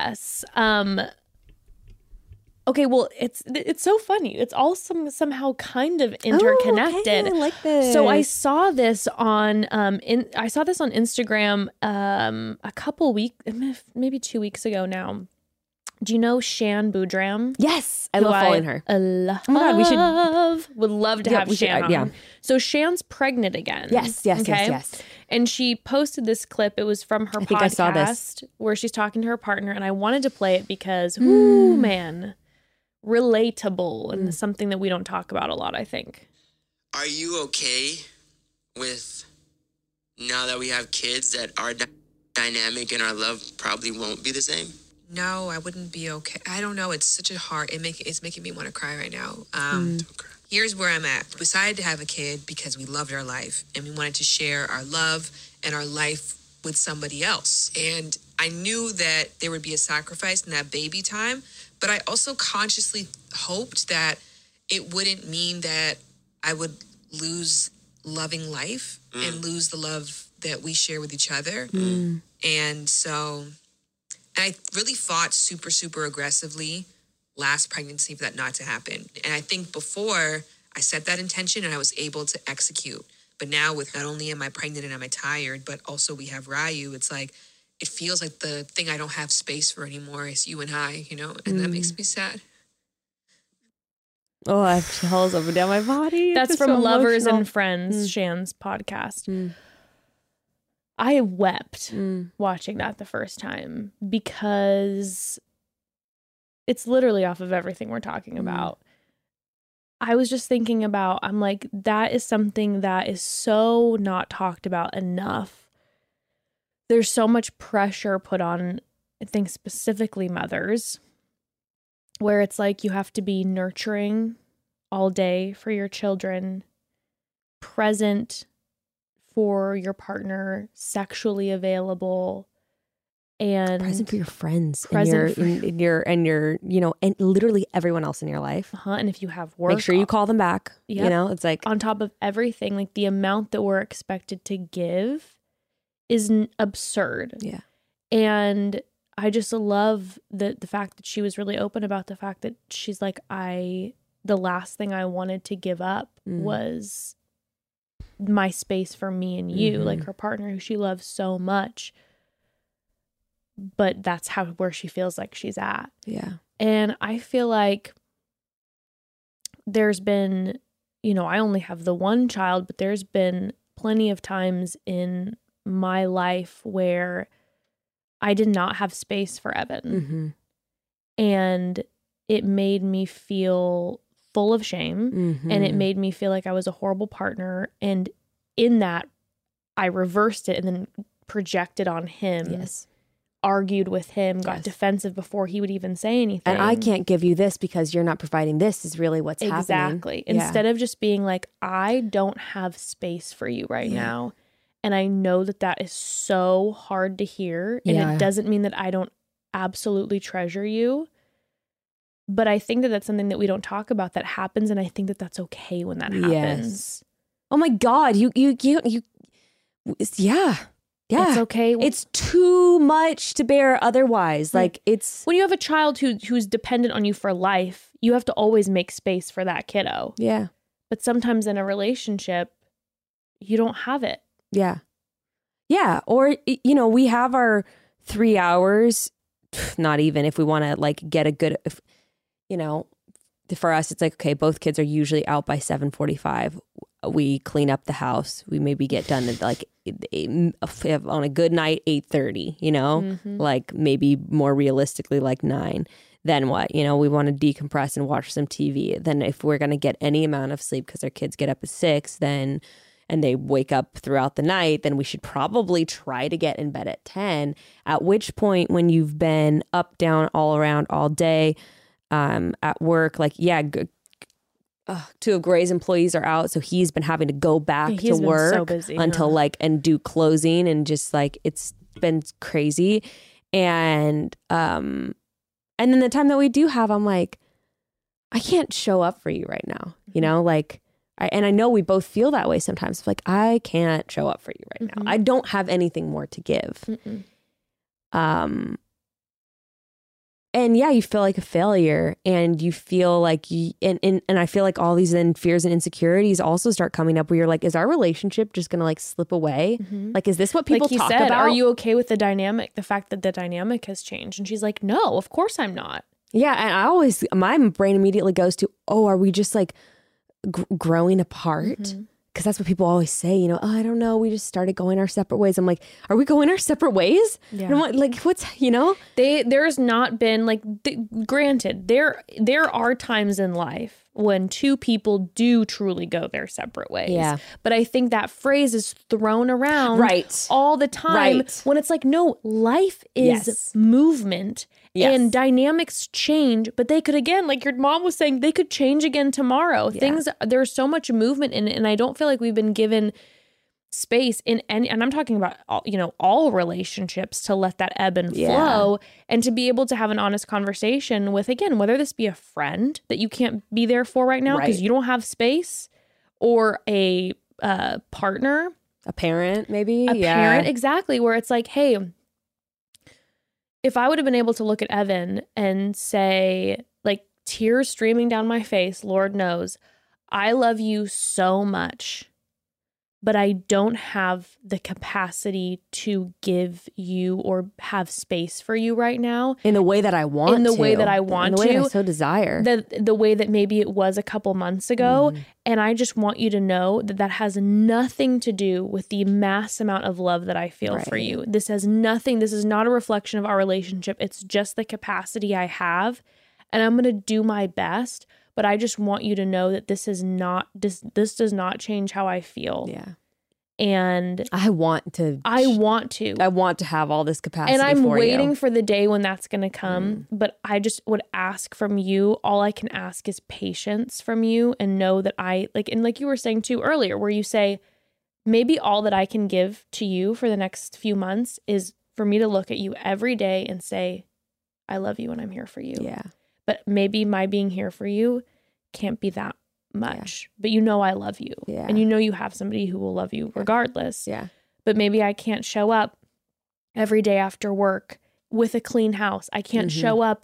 Okay, well, it's so funny. It's all somehow kind of interconnected. Oh, okay. I like this. So I saw this on Instagram a couple weeks, maybe 2 weeks ago now. Do you know Shan Boodram? Yes, I love following her. Oh my God, would love to have Shan on. Yeah. So Shan's pregnant again. Yes. And she posted this clip. It was from her podcast. I saw this. Where she's talking to her partner, and I wanted to play it because, ooh, man, relatable and something that we don't talk about a lot, I think. Are you okay with, now that we have kids, that our dynamic and our love probably won't be the same? No, I wouldn't be okay. I don't know. It's such a hard. It's making me want to cry right now. Here's where I'm at. We decided to have a kid because we loved our life and we wanted to share our love and our life with somebody else. And I knew that there would be a sacrifice in that baby time, but I also consciously hoped that it wouldn't mean that I would lose loving life and lose the love that we share with each other. And so I really fought super, super aggressively last pregnancy for that not to happen. And I think before I set that intention and I was able to execute. But now with not only am I pregnant and am I tired, but also we have Ryu, it's like, it feels like the thing I don't have space for anymore is you and I, and that makes me sad. Oh, I have chills up and down my body. That's from so Lovers and Friends, Shan's podcast. I wept watching that the first time because it's literally off of everything we're talking about. I was just thinking about, I'm like, that is something that is so not talked about enough. There's so much pressure put on, I think specifically mothers, where it's like you have to be nurturing all day for your children, present for your partner, sexually available, and present for your friends, and literally everyone else in your life. And if you have work, make sure you call them back. Yep. It's like on top of everything, like the amount that we're expected to give is absurd. Yeah, and I just love the fact that she was really open about the fact that she's like, the last thing I wanted to give up was my space for me and you, like her partner who she loves so much, but that's where she feels like she's at. Yeah. And I feel like there's been, I only have the one child, but there's been plenty of times in my life where I did not have space for Evan. And it made me feel full of shame, and it made me feel like I was a horrible partner. And in that, I reversed it and then projected on him argued with him, got defensive before he would even say anything. And I can't give you this because you're not providing this is really what's happening. Exactly. Instead of just being like, I don't have space for you right now. And I know that is so hard to hear. And it doesn't mean that I don't absolutely treasure you. But I think that that's something that we don't talk about that happens. And I think that that's okay when that happens. Yes. Oh my God. You yeah. It's okay. It's too much to bear otherwise. Like it's when you have a child who's dependent on you for life, you have to always make space for that kiddo. Yeah. But sometimes in a relationship, you don't have it. Yeah. Yeah. Or, you know, we have our 3 hours, not even if we want to like get a good, you know, for us, it's like, okay, both kids are usually out by 7:45. We clean up the house. We maybe get done at like on a good night, 8:30, you know, like maybe more realistically like 9. Then what? You know, we want to decompress and watch some TV. Then if we're going to get any amount of sleep because our kids get up at 6, then and they wake up throughout the night, then we should probably try to get in bed at 10. At which point, when you've been up, down, all around all day at work, like, two of Gray's employees are out, so he's been having to go back to work so busy, until like and do closing, and just like it's been crazy. And then the time that we do have, I'm like, I can't show up for you right now, you know, like and I know we both feel that way sometimes. Like I can't show up for you right now. I don't have anything more to give. And yeah, you feel like a failure, and you feel like and I feel like all these then fears and insecurities also start coming up where you're like, is our relationship just gonna like slip away? Like, is this what people talk about? Are you okay with the dynamic, the fact that the dynamic has changed? And she's like, no, of course I'm not. Yeah. And my brain immediately goes to, oh, are we just like growing apart? Because that's what people always say, you know, oh, I don't know, we just started going our separate ways. I'm like, are we going our separate ways? Yeah. And I'm like, what's, you know? There's not been like, granted, there are times in life when two people do truly go their separate ways. Yeah. But I think that phrase is thrown around all the time when it's like, no, life is movement. And dynamics change, but they could, again, like your mom was saying, they could change again tomorrow. There's so much movement in it, and I don't feel like we've been given space in any, and I'm talking about all relationships, to let that ebb and flow, and to be able to have an honest conversation with, again, whether this be a friend that you can't be there for right now because you don't have space, or a partner, a parent, maybe a parent, exactly, where it's like, hey, if I would have been able to look at Evan and say, like, tears streaming down my face, Lord knows, I love you so much, but I don't have the capacity to give you or have space for you right now. In the way that I want to. In the way that I want to. In the way that I so desire. The way that maybe it was a couple months ago. And I just want you to know that has nothing to do with the mass amount of love that I feel for you. This is not a reflection of our relationship. It's just the capacity I have. And I'm going to do my best. But I just want you to know that this does not change how I feel. Yeah. And I want to have all this capacity. And I'm waiting for the day when that's going to come. But I just would ask from you, all I can ask is patience from you, and know that like you were saying too earlier, where you say, maybe all that I can give to you for the next few months is for me to look at you every day and say, I love you and I'm here for you. Yeah. But maybe my being here for you can't be that much. But I love you. Yeah. And you have somebody who will love you regardless. Yeah. But maybe I can't show up every day after work with a clean house. I can't show up,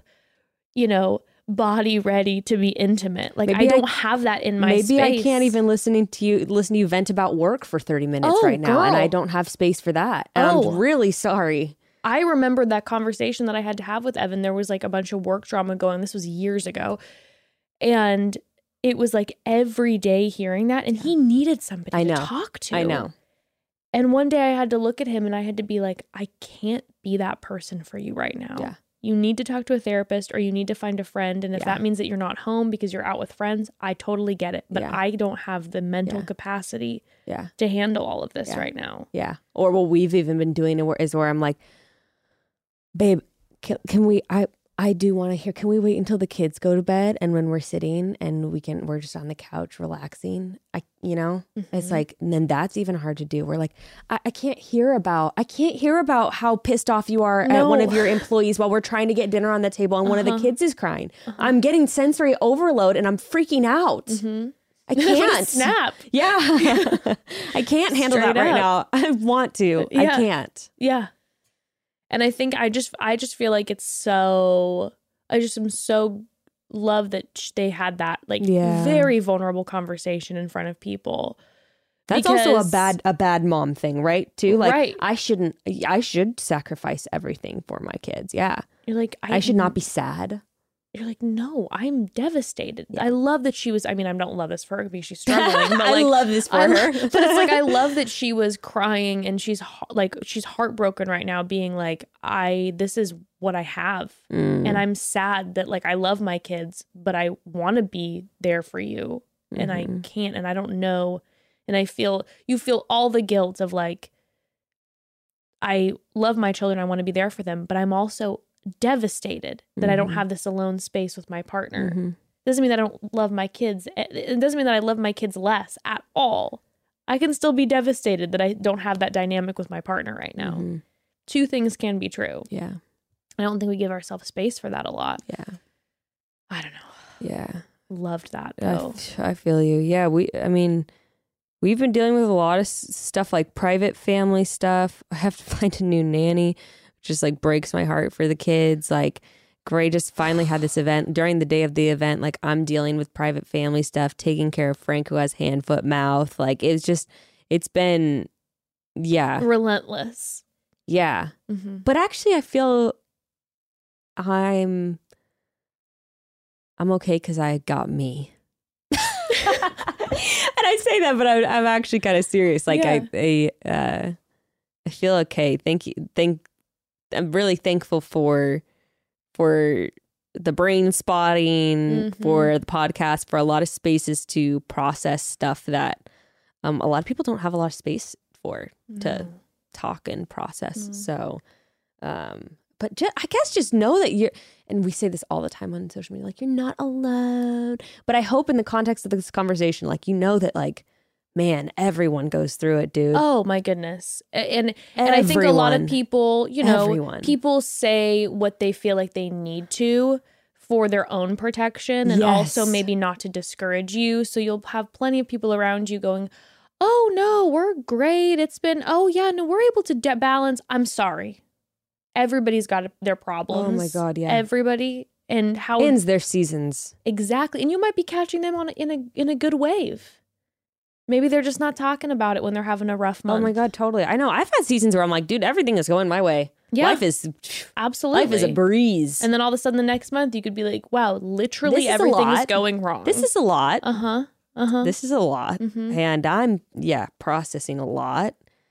body ready to be intimate. Like, maybe I don't have that in my space. Maybe I can't even listen to you vent about work for 30 minutes now. Girl. And I don't have space for that. And I'm really sorry. I remembered that conversation that I had to have with Evan. There was like a bunch of work drama going. This was years ago. And it was like every day hearing that. And he needed somebody to talk to. I know. And one day I had to look at him and I had to be like, I can't be that person for you right now. Yeah. You need to talk to a therapist, or you need to find a friend. And if that means that you're not home because you're out with friends, I totally get it. But I don't have the mental capacity to handle all of this right now. Yeah. Or what we've even been doing is where I'm like, babe, can we, I do want to hear, can we wait until the kids go to bed and when we're sitting and we're just on the couch relaxing, it's like, and then that's even hard to do. We're like, I can't hear about how pissed off you are at one of your employees while we're trying to get dinner on the table and one of the kids is crying. I'm getting sensory overload and I'm freaking out. I can't. Snap. Yeah. I can't handle that right now. I want to. Yeah. I can't. Yeah. And I think I just feel like it's so, I just am so love that they had that very vulnerable conversation in front of people. That's also a bad mom thing, right? Too. Like, right. I should sacrifice everything for my kids. Yeah. You're like, I should not be sad. You're like, no, I'm devastated. Yeah. I love that she was, I mean, I don't love this for her because she's struggling. But I love this for her. But it's like, I love that she was crying and she's heartbroken right now being like, this is what I have. And I'm sad that I love my kids, but I want to be there for you. And I can't, and I don't know. And you feel all the guilt of I love my children. I want to be there for them, but I'm also devastated that I don't have this alone space with my partner. Doesn't mean that I don't love my kids. It doesn't mean that I love my kids less at all. I can still be devastated that I don't have that dynamic with my partner right now. Two things can be true. Yeah. I don't think we give ourselves space for that a lot. Yeah. I don't know. Yeah. Loved that though. I feel you. Yeah. We've been dealing with a lot of stuff like private family stuff. I have to find a new nanny. Just breaks my heart for the kids. Gray just finally had this event. During the day of the event, I'm dealing with private family stuff, taking care of Frank who has hand, foot, mouth. It's been, yeah. Relentless. Yeah. But actually I feel I'm okay because I got me. And I say that, but I'm actually kind of serious. I feel okay. Thank you. I'm really thankful for the brain spotting, for the podcast, for a lot of spaces to process stuff that a lot of people don't have a lot of space for to talk and process. So, but I guess just know that you're, and we say this all the time on social media, you're not alone. But I hope in the context of this conversation, that man, everyone goes through it, dude. Oh my goodness. And I think a lot of people, people say what they feel like they need to for their own protection and also maybe not to discourage you. So you'll have plenty of people around you going, oh no, we're great. It's been, oh yeah, no, we're able to balance. I'm sorry. Everybody's got their problems. Oh my God, yeah. Everybody. And how ends their seasons. Exactly. And you might be catching them in a good wave. Maybe they're just not talking about it when they're having a rough month. Oh my God, totally. I know. I've had seasons where I'm like, dude, everything is going my way. Yeah. Life is absolutely. Life is a breeze. And then all of a sudden the next month you could be like, wow, literally everything is going wrong. This is a lot. This is a lot. And I'm processing a lot.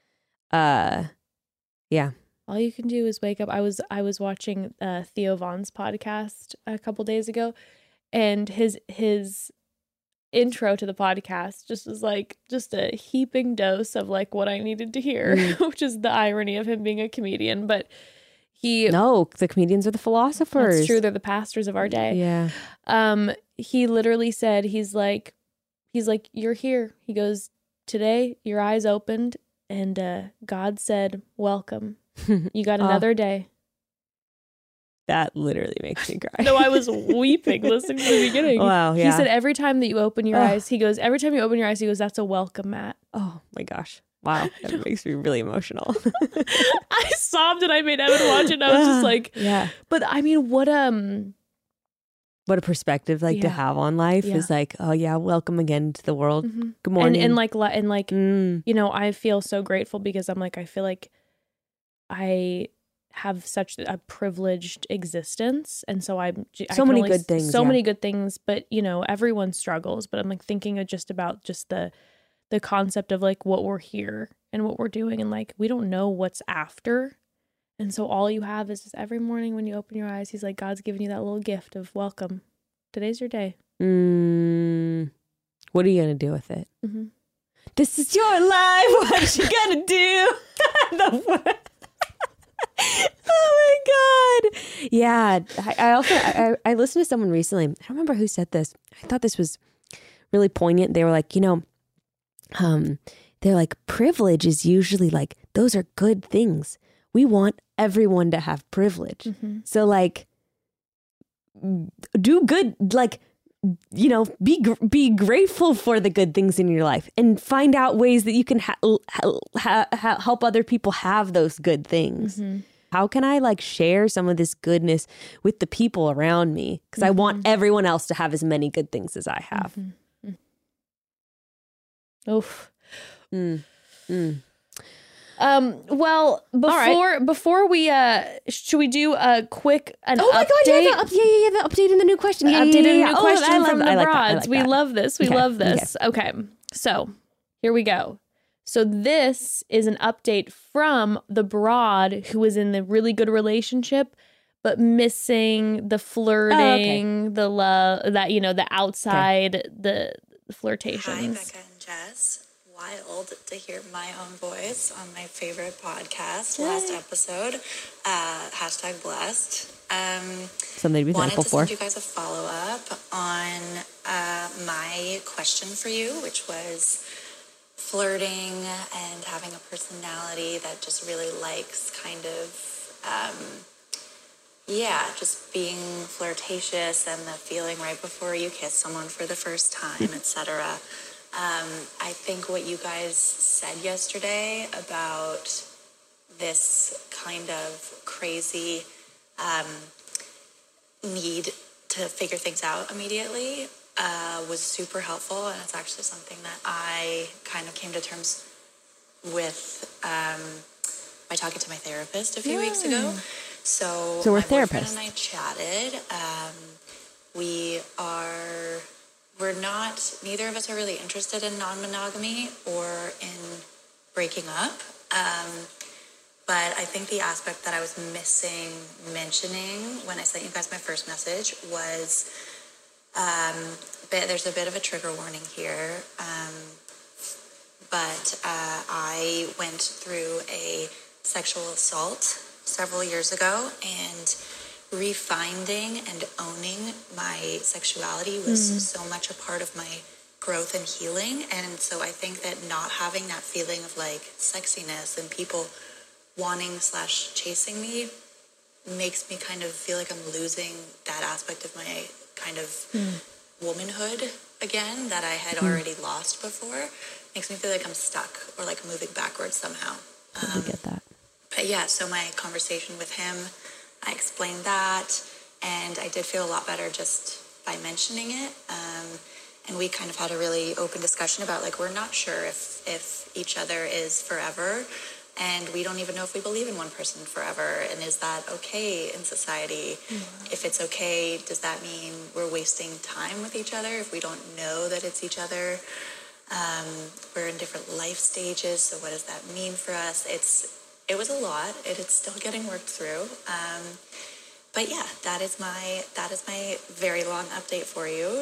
Yeah. All you can do is wake up. I was watching Theo Von's podcast a couple days ago, and his intro to the podcast just was just a heaping dose of what I needed to hear, which is the irony of him being a comedian. But the comedians are the philosophers. That's true. They're the pastors of our day. Yeah. He literally said, he's like, you're here. He goes, today your eyes opened and God said, welcome. You got another day. That literally makes me cry. No, I was weeping listening to the beginning. Wow, yeah. He said every time that you open your eyes, he goes, that's a welcome, Matt. Oh my gosh. Wow. That makes me really emotional. I sobbed and I made Evan watch it and I was just like, yeah. But I mean, what a perspective to have on life is oh yeah, welcome again to the world. Good morning. And I feel so grateful because I'm I feel like I have such a privileged existence, and so many good things, but everyone struggles. But I'm thinking of about the concept of what we're here and what we're doing, and we don't know what's after, and so all you have is just every morning when you open your eyes, he's God's giving you that little gift of welcome. Today's your day. What are you gonna do with it? This is your life. What you gonna do? Oh my Yeah. I listened to someone recently. I don't remember who said this. I thought this was really poignant. They were like, they're like, privilege is usually like, those are good things. We want everyone to have privilege. Mm-hmm. So like, do good, like, be grateful for the good things in your life and find out ways that you can help other people have those good things. Mm-hmm. How can I like share some of this goodness with the people around me? Because I want everyone else to have as many good things as I have. Oof. Well, before we should we do a quick update? God, yeah, the update and the new question. New question from the Broads. We love this. We love this. Okay. So here we go. So this is an update from the Broad who was in the really good relationship, but missing the flirting, the love, that, the outside, the flirtations. Hi, Becca and Jess. Wild to hear my own voice on my favorite podcast. Last episode, #blessed. Something to be thankful for. Wanted to send you guys a follow-up on my question for you, which was flirting and having a personality that just really likes kind of, just being flirtatious and the feeling right before you kiss someone for the first time, etc. I think what you guys said yesterday about this kind of crazy need to figure things out immediately was super helpful, and it's actually something that I kind of came to terms with by talking to my therapist a few weeks ago. So we're my therapists. boyfriend and I chatted. Neither of us are really interested in non-monogamy or in breaking up. But I think the aspect that I was missing mentioning when I sent you guys my first message was, there's a bit of a trigger warning here. But I went through a sexual assault several years ago, and refinding and owning my sexuality was so much a part of my growth and healing. And so I think that not having that feeling of like sexiness and people wanting / chasing me makes me kind of feel like I'm losing that aspect of my kind of womanhood again that I had already lost before. Makes me feel like I'm stuck or like moving backwards somehow. I get that. But yeah, so my conversation with him, I explained that, and I did feel a lot better just by mentioning it. And we kind of had a really open discussion about, like, we're not sure if each other is forever, and we don't even know if we believe in one person forever. And is that okay in society? If it's okay, does that mean we're wasting time with each other if we don't know that it's each other? We're in different life stages, so what does that mean for us? It was a lot. It's still getting worked through. But yeah, that is my very long update for you.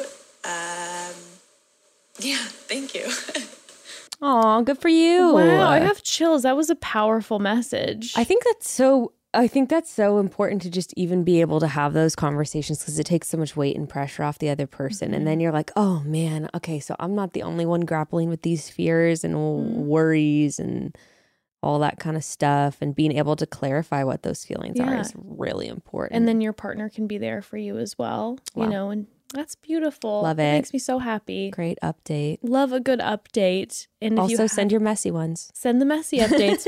Yeah, thank you. Aw, good for you. Wow, I have chills. That was a powerful message. I think that's so important to just even be able to have those conversations, because it takes so much weight and pressure off the other person. And then you're like, oh man, okay, so I'm not the only one grappling with these fears and worries and all that kind of stuff, and being able to clarify what those feelings are is really important. And then your partner can be there for you as well, and that's beautiful. Love it. It makes me so happy. Great update. Love a good update. And also send your messy ones. Send the messy updates.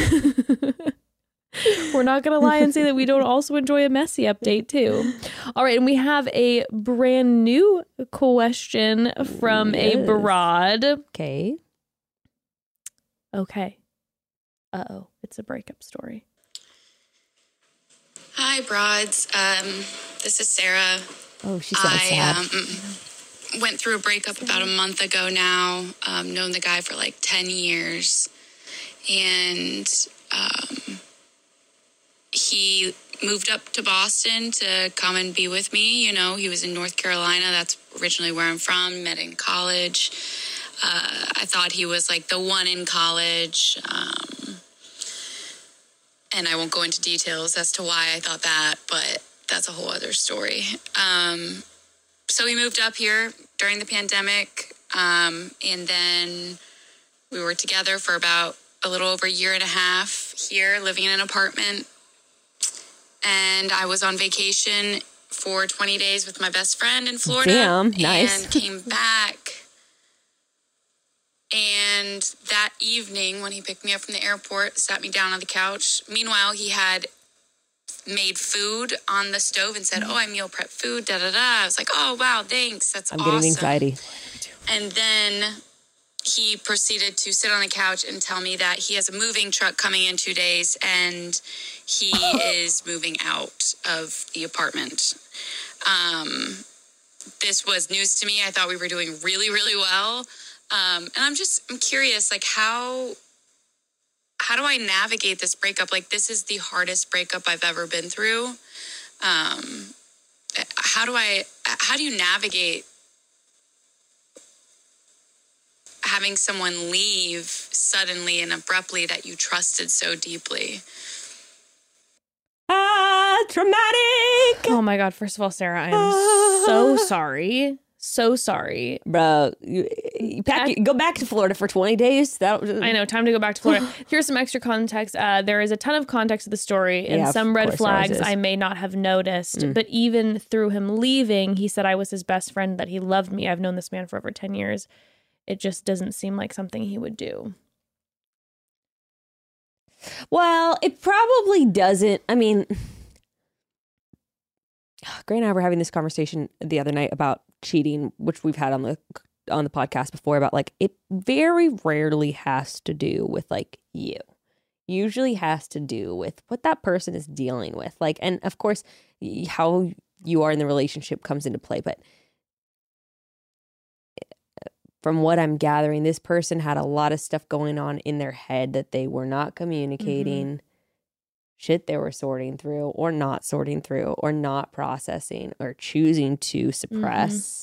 We're not going to lie and say that we don't also enjoy a messy update too. All right. And we have a brand new question from a Broad. Okay. Uh-oh. It's a breakup story. Hi, Broads. This is Sarah. Oh, she sounds sad. I went through a breakup about a month ago now. Known the guy for like 10 years. And he moved up to Boston to come and be with me. You know, he was in North Carolina. That's originally where I'm from. Met in college. I thought he was like the one in college. And I won't go into details as to why I thought that, but that's a whole other story. So we moved up here during the pandemic, and then we were together for about a little over a year and a half here, living in an apartment. And I was on vacation for 20 days with my best friend in Florida. Damn, nice. And came back. And that evening, when he picked me up from the airport, sat me down on the couch. Meanwhile, he had made food on the stove and said, I meal prep food, da-da-da. I was like, oh, wow, thanks. That's awesome. I'm getting anxiety. And then he proceeded to sit on the couch and tell me that he has a moving truck coming in 2 days and he is moving out of the apartment. This was news to me. I thought we were doing really, really well. And I'm curious, like, how do I navigate this breakup? Like, this is the hardest breakup I've ever been through. How do you navigate having someone leave suddenly and abruptly that you trusted so deeply? Traumatic. Oh my God. First of all, Sarah, I am so sorry. So sorry. Bro, go back to Florida for 20 days. I know, time to go back to Florida. Here's some extra context. There is a ton of context to the story and some red flags I may not have noticed. But even through him leaving, he said I was his best friend, that he loved me. I've known this man for over 10 years. It just doesn't seem like something he would do. Well, it probably doesn't. I mean, Gray and I were having this conversation the other night about cheating, which we've had on the podcast before, about like it very rarely has to do with like you. Usually has to do with what that person is dealing with. Like, and of course, how you are in the relationship comes into play. But from what I'm gathering, this person had a lot of stuff going on in their head that they were not communicating, shit they were sorting through or not sorting through or not processing or choosing to suppress.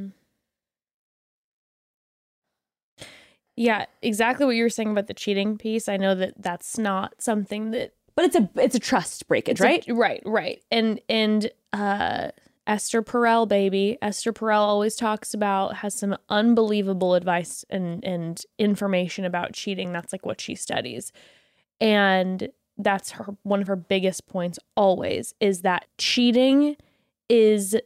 Yeah, exactly what you were saying about the cheating piece. I know that that's not something that... But it's a trust breakage, right? Right. And Esther Perel, baby. Esther Perel always talks about, has some unbelievable advice and information about cheating. That's like what she studies. And that's one of her biggest points always, is that cheating is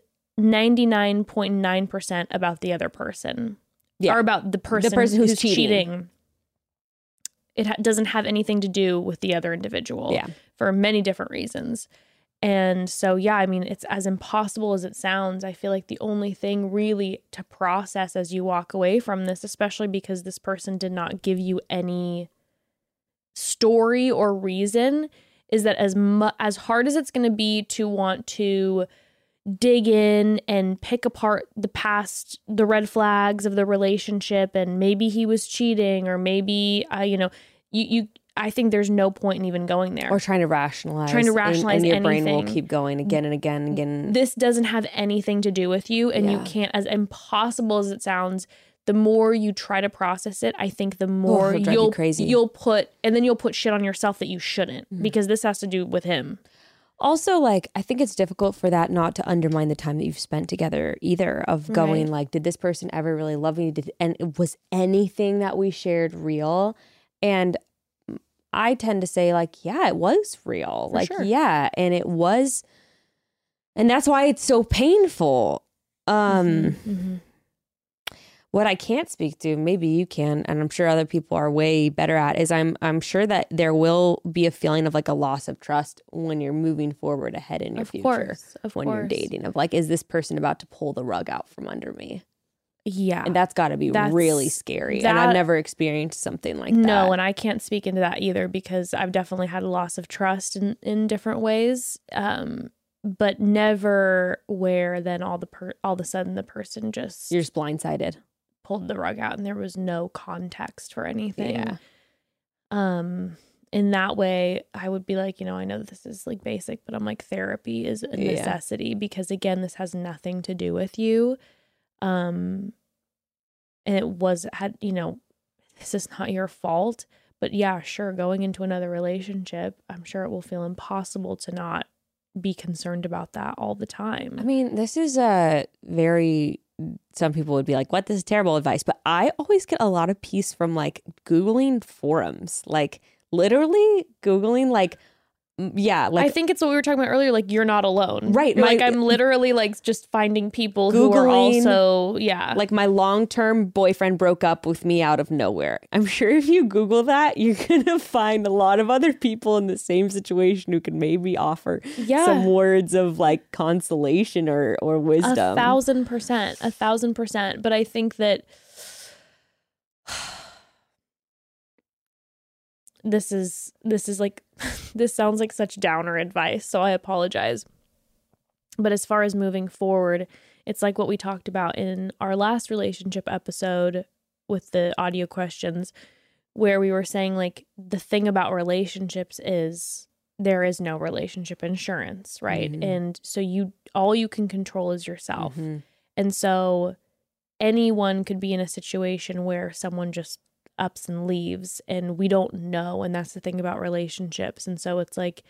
99.9% about the other person. Yeah. Or about the person who's cheating. It doesn't have anything to do with the other individual for many different reasons. And so, yeah, I mean, it's as impossible as it sounds. I feel like the only thing really to process as you walk away from this, especially because this person did not give you any story or reason, is that as hard as it's going to be to want to dig in and pick apart the past, the red flags of the relationship, and maybe he was cheating, or maybe I think there's no point in even going there. Or trying to rationalize. And your anything. Brain will keep going again and again and again. This doesn't have anything to do with you, and you can't, as impossible as it sounds, the more you try to process it, I think the more you'll put shit on yourself that you shouldn't, because this has to do with him. Also, like, I think it's difficult for that not to undermine the time that you've spent together either, of going like, did this person ever really love me? And was anything that we shared real? And I tend to say, like, yeah, it was real. For sure. Yeah. And it was. And that's why it's so painful. What I can't speak to, maybe you can, and I'm sure other people are way better at, is I'm sure that there will be a feeling of like a loss of trust when you're moving forward ahead in your future. Of course. You're dating, of like, is this person about to pull the rug out from under me? Yeah. And that's got to be really scary. And I've never experienced something like that. No, and I can't speak into that either, because I've definitely had a loss of trust in different ways. But never where then all of a sudden the person just... You're just blindsided. Pulled the rug out and there was no context for anything. Yeah. In that way, I would be like, I know that this is like basic, but I'm like, therapy is a necessity, because again, this has nothing to do with you. And this is not your fault, but yeah, sure. Going into another relationship, I'm sure it will feel impossible to not be concerned about that all the time. I mean, this is some people would be like, what? This is terrible advice. But I always get a lot of peace from like Googling forums, like literally Googling like, I think it's what we were talking about earlier. Like, you're not alone. Right. Like, I'm literally like just finding people who are also, like my long-term boyfriend broke up with me out of nowhere. I'm sure if you Google that, you're going to find a lot of other people in the same situation who can maybe offer some words of like consolation or wisdom. 1,000%. But I think that this is like, this sounds like such downer advice, so I apologize. But as far as moving forward, it's like what we talked about in our last relationship episode with the audio questions, where we were saying like the thing about relationships is there is no relationship insurance, right? Mm-hmm. And so all you can control is yourself. Mm-hmm. And so anyone could be in a situation where someone just ups and leaves and we don't know, and that's the thing about relationships. And so it's like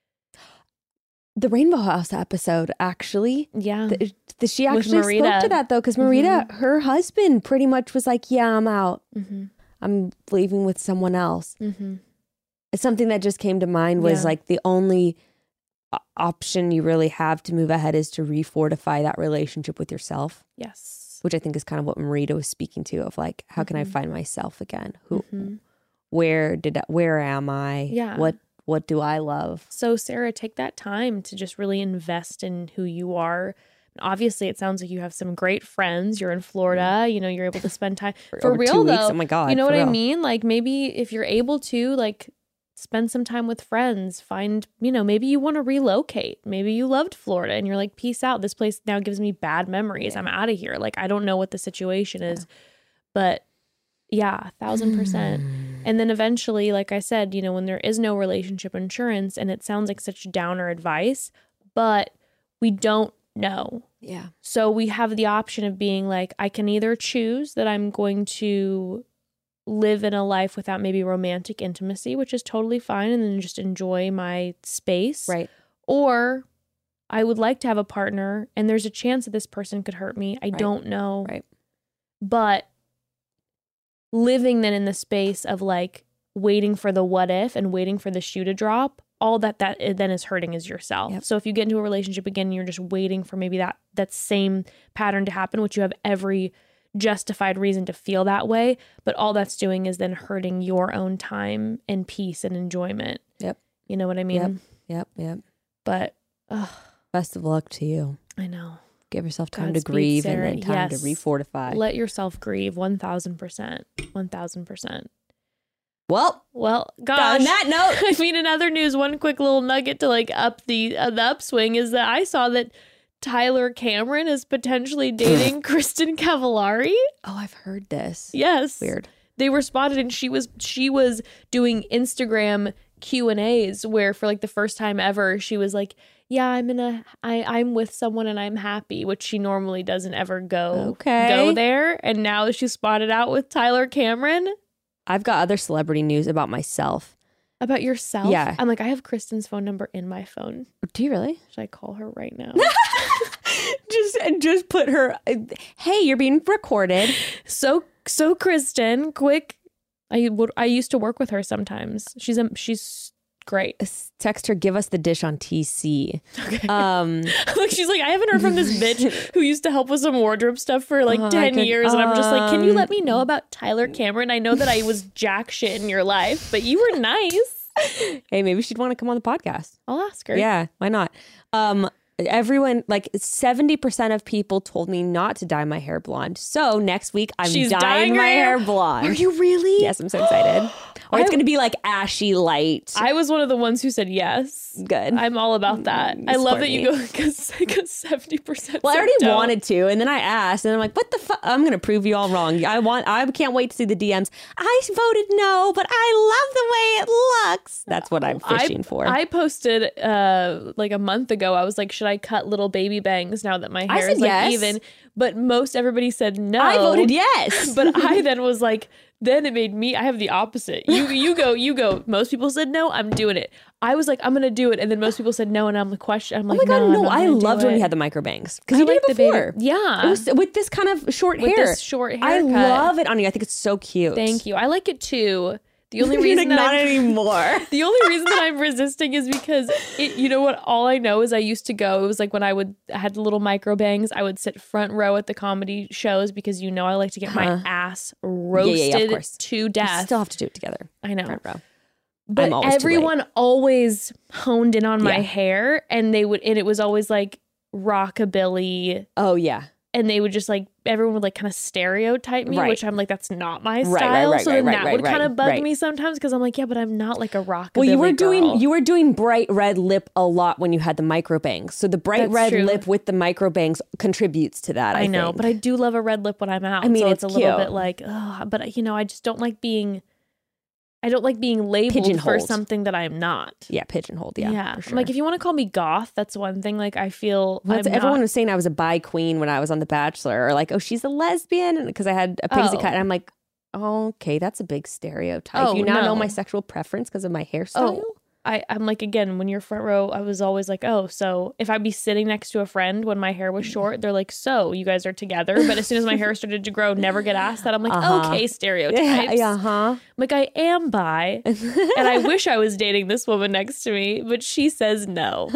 the Rainbow House episode, actually, she actually Marita spoke to that though, because Marita, her husband pretty much was like, I'm out. I'm leaving with someone else. It's something that just came to mind was like the only option you really have to move ahead is to refortify that relationship with yourself. Yes. Which I think is kind of what Marita was speaking to, of like, how can I find myself again? Where am I? Yeah. What do I love? So Sarah, take that time to just really invest in who you are. Obviously, it sounds like you have some great friends. You're in Florida, you're able to spend time for real 2 weeks. though. Oh my God. You know what I mean? Like maybe if you're able to like spend some time with friends, find, maybe you want to relocate. Maybe you loved Florida and you're like, peace out. This place now gives me bad memories. I'm out of here. Like, I don't know what the situation is, but 1,000%. And then eventually, like I said, when there is no relationship insurance, and it sounds like such downer advice, but we don't know. Yeah. So we have the option of being like, I can either choose that I'm going to live in a life without maybe romantic intimacy, which is totally fine, and then just enjoy my space. Right. Or I would like to have a partner, and there's a chance that this person could hurt me. I don't know. Right. But living then in the space of like waiting for the what if and waiting for the shoe to drop, all that then is hurting is yourself. Yep. So if you get into a relationship again and you're just waiting for maybe that same pattern to happen, which you have every justified reason to feel that way, but all that's doing is then hurting your own time and peace and enjoyment. Yep. You know what I mean? Yep. But best of luck to you. I know. Give yourself time to grieve, Sarah. and then time to refortify. Let yourself grieve 1,000%. 1,000%. Well, gosh. On that note, I mean, in other news, one quick little nugget to like up the upswing is that I saw that Tyler Cameron is potentially dating Kristen Cavallari. Oh, I've heard this. Yes. Weird. They were spotted, and she was doing Instagram Q&As where for like the first time ever she was like, yeah, I'm with someone and I'm happy, which she normally doesn't ever go there. And now she's spotted out with Tyler Cameron. I've got other celebrity news about myself. About yourself? Yeah. I'm like, I have Kristen's phone number in my phone. Do you really? Should I call her right now? just put her, hey, you're being recorded. So Kristen, quick. I used to work with her sometimes. She's great. Text her, give us the dish on TC. Okay. She's like, I haven't heard from this bitch who used to help with some wardrobe stuff for like 10 years. And I'm just like, can you let me know about Tyler Cameron? I know that I was jack shit in your life, but you were nice. Hey, maybe she'd want to come on the podcast. I'll ask her. Yeah, why not? Everyone, like 70% of people told me not to dye my hair blonde. So next week I'm dyeing my hair blonde. Are you really? Yes, I'm so excited. Or it's going to be like ashy light. I was one of the ones who said yes. Good. I'm all about that. I love that you go because 70%. Well, I already wanted to, and then I asked, and I'm like, "What the fuck? I'm going to prove you all wrong. I can't wait to see the DMs. I voted no, but I love the way it looks." That's what I'm fishing for. I posted like a month ago. I was like, "Should I cut little baby bangs now that my hair is like even?" But most everybody said no. I voted yes. But I then was like, then it made me, I have the opposite. You go. Most people said no, I'm doing it. I was like, I'm going to do it. And then most people said no. And I'm like, I'm like, oh my God, no, I loved when you had the micro bangs. Because you did it before. Yeah. It was with this kind of short hair. With this short haircut. I love it on you. I think it's so cute. Thank you. I like it too. The only reason not anymore. The only reason that I'm resisting is because you know what? All I know is I used to go. It was like when I had the little micro bangs. I would sit front row at the comedy shows because I like to get my ass roasted to death. You still have to do it together. I know. Front row. But everyone always honed in on my hair, and it was always like rockabilly. Oh yeah. And they would just like, everyone would like kind of stereotype me, which I'm like, that's not my style. So then that would kind of bug me sometimes because I'm like, yeah, but I'm not like a rockabilly girl. You were doing bright red lip a lot when you had the micro bangs. So the bright red lip with the micro bangs contributes to that. I know, think. but I do love a red lip when I'm out. I mean, so it's a cute. little bit like, but I just don't like being. I don't like being labeled for something that I'm not. Yeah, pigeonholed. Yeah. For sure. Like if you want to call me goth, that's one thing. Like I feel everyone was saying I was a bi queen when I was on The Bachelor, or like, oh, she's a lesbian because I had a pixie cut, and I'm like, oh, okay, that's a big stereotype. You now know my sexual preference because of my hairstyle. I'm like, again, when you're front row, I was always like, oh, so if I'd be sitting next to a friend when my hair was short, they're like, so you guys are together. But as soon as my hair started to grow, never get asked that. I'm like, okay, stereotypes. Yeah, like I am bi, and I wish I was dating this woman next to me, but she says no.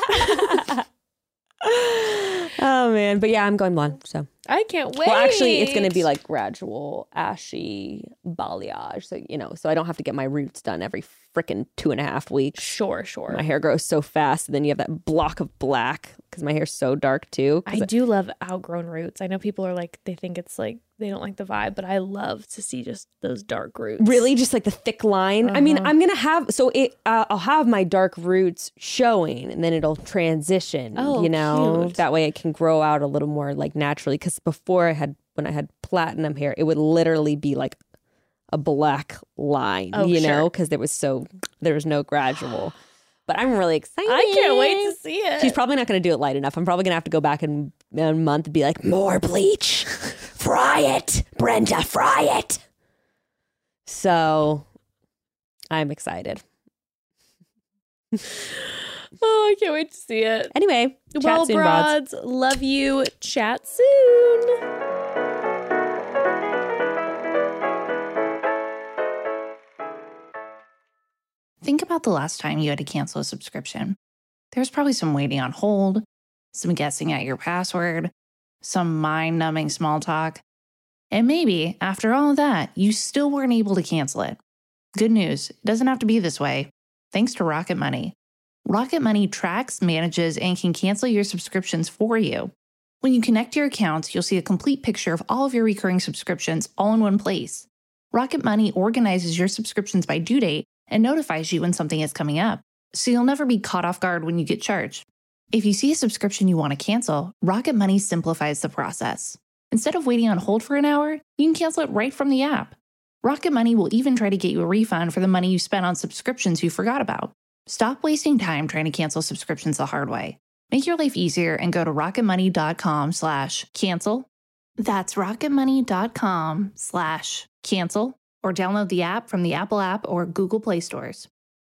Oh man, but yeah, I'm going blonde, so I can't wait. Well, actually, it's going to be like gradual, ashy balayage, so I don't have to get my roots done every freaking 2.5 weeks. Sure. My hair grows so fast, and then you have that block of black because my hair's so dark too. I do love outgrown roots. I know people are like, they think it's like they don't like the vibe, but I love to see just those dark roots. Really, just like the thick line. I mean, I'm gonna have I'll have my dark roots showing, and then it'll transition. Cute. That way it can grow out a little more like naturally. Because before when I had platinum hair, it would literally be like a black line, because there was no gradual. But I'm really excited. I can't wait to see it. She's probably not going to do it light enough. I'm probably going to have to go back in a month and be like, more bleach. Fry it, Brenda, fry it. So I'm excited. Oh, I can't wait to see it. Anyway, well, soon, broads, love you. Chat soon. Think about the last time you had to cancel a subscription. There's probably some waiting on hold, some guessing at your password, some mind-numbing small talk. And maybe, after all of that, you still weren't able to cancel it. Good news, it doesn't have to be this way. Thanks to Rocket Money. Rocket Money tracks, manages, and can cancel your subscriptions for you. When you connect your accounts, you'll see a complete picture of all of your recurring subscriptions all in one place. Rocket Money organizes your subscriptions by due date and notifies you when something is coming up, so you'll never be caught off guard when you get charged. If you see a subscription you want to cancel, Rocket Money simplifies the process. Instead of waiting on hold for an hour, you can cancel it right from the app. Rocket Money will even try to get you a refund for the money you spent on subscriptions you forgot about. Stop wasting time trying to cancel subscriptions the hard way. Make your life easier and go to rocketmoney.com/cancel. That's rocketmoney.com/cancel, or download the app from the Apple app or Google Play stores.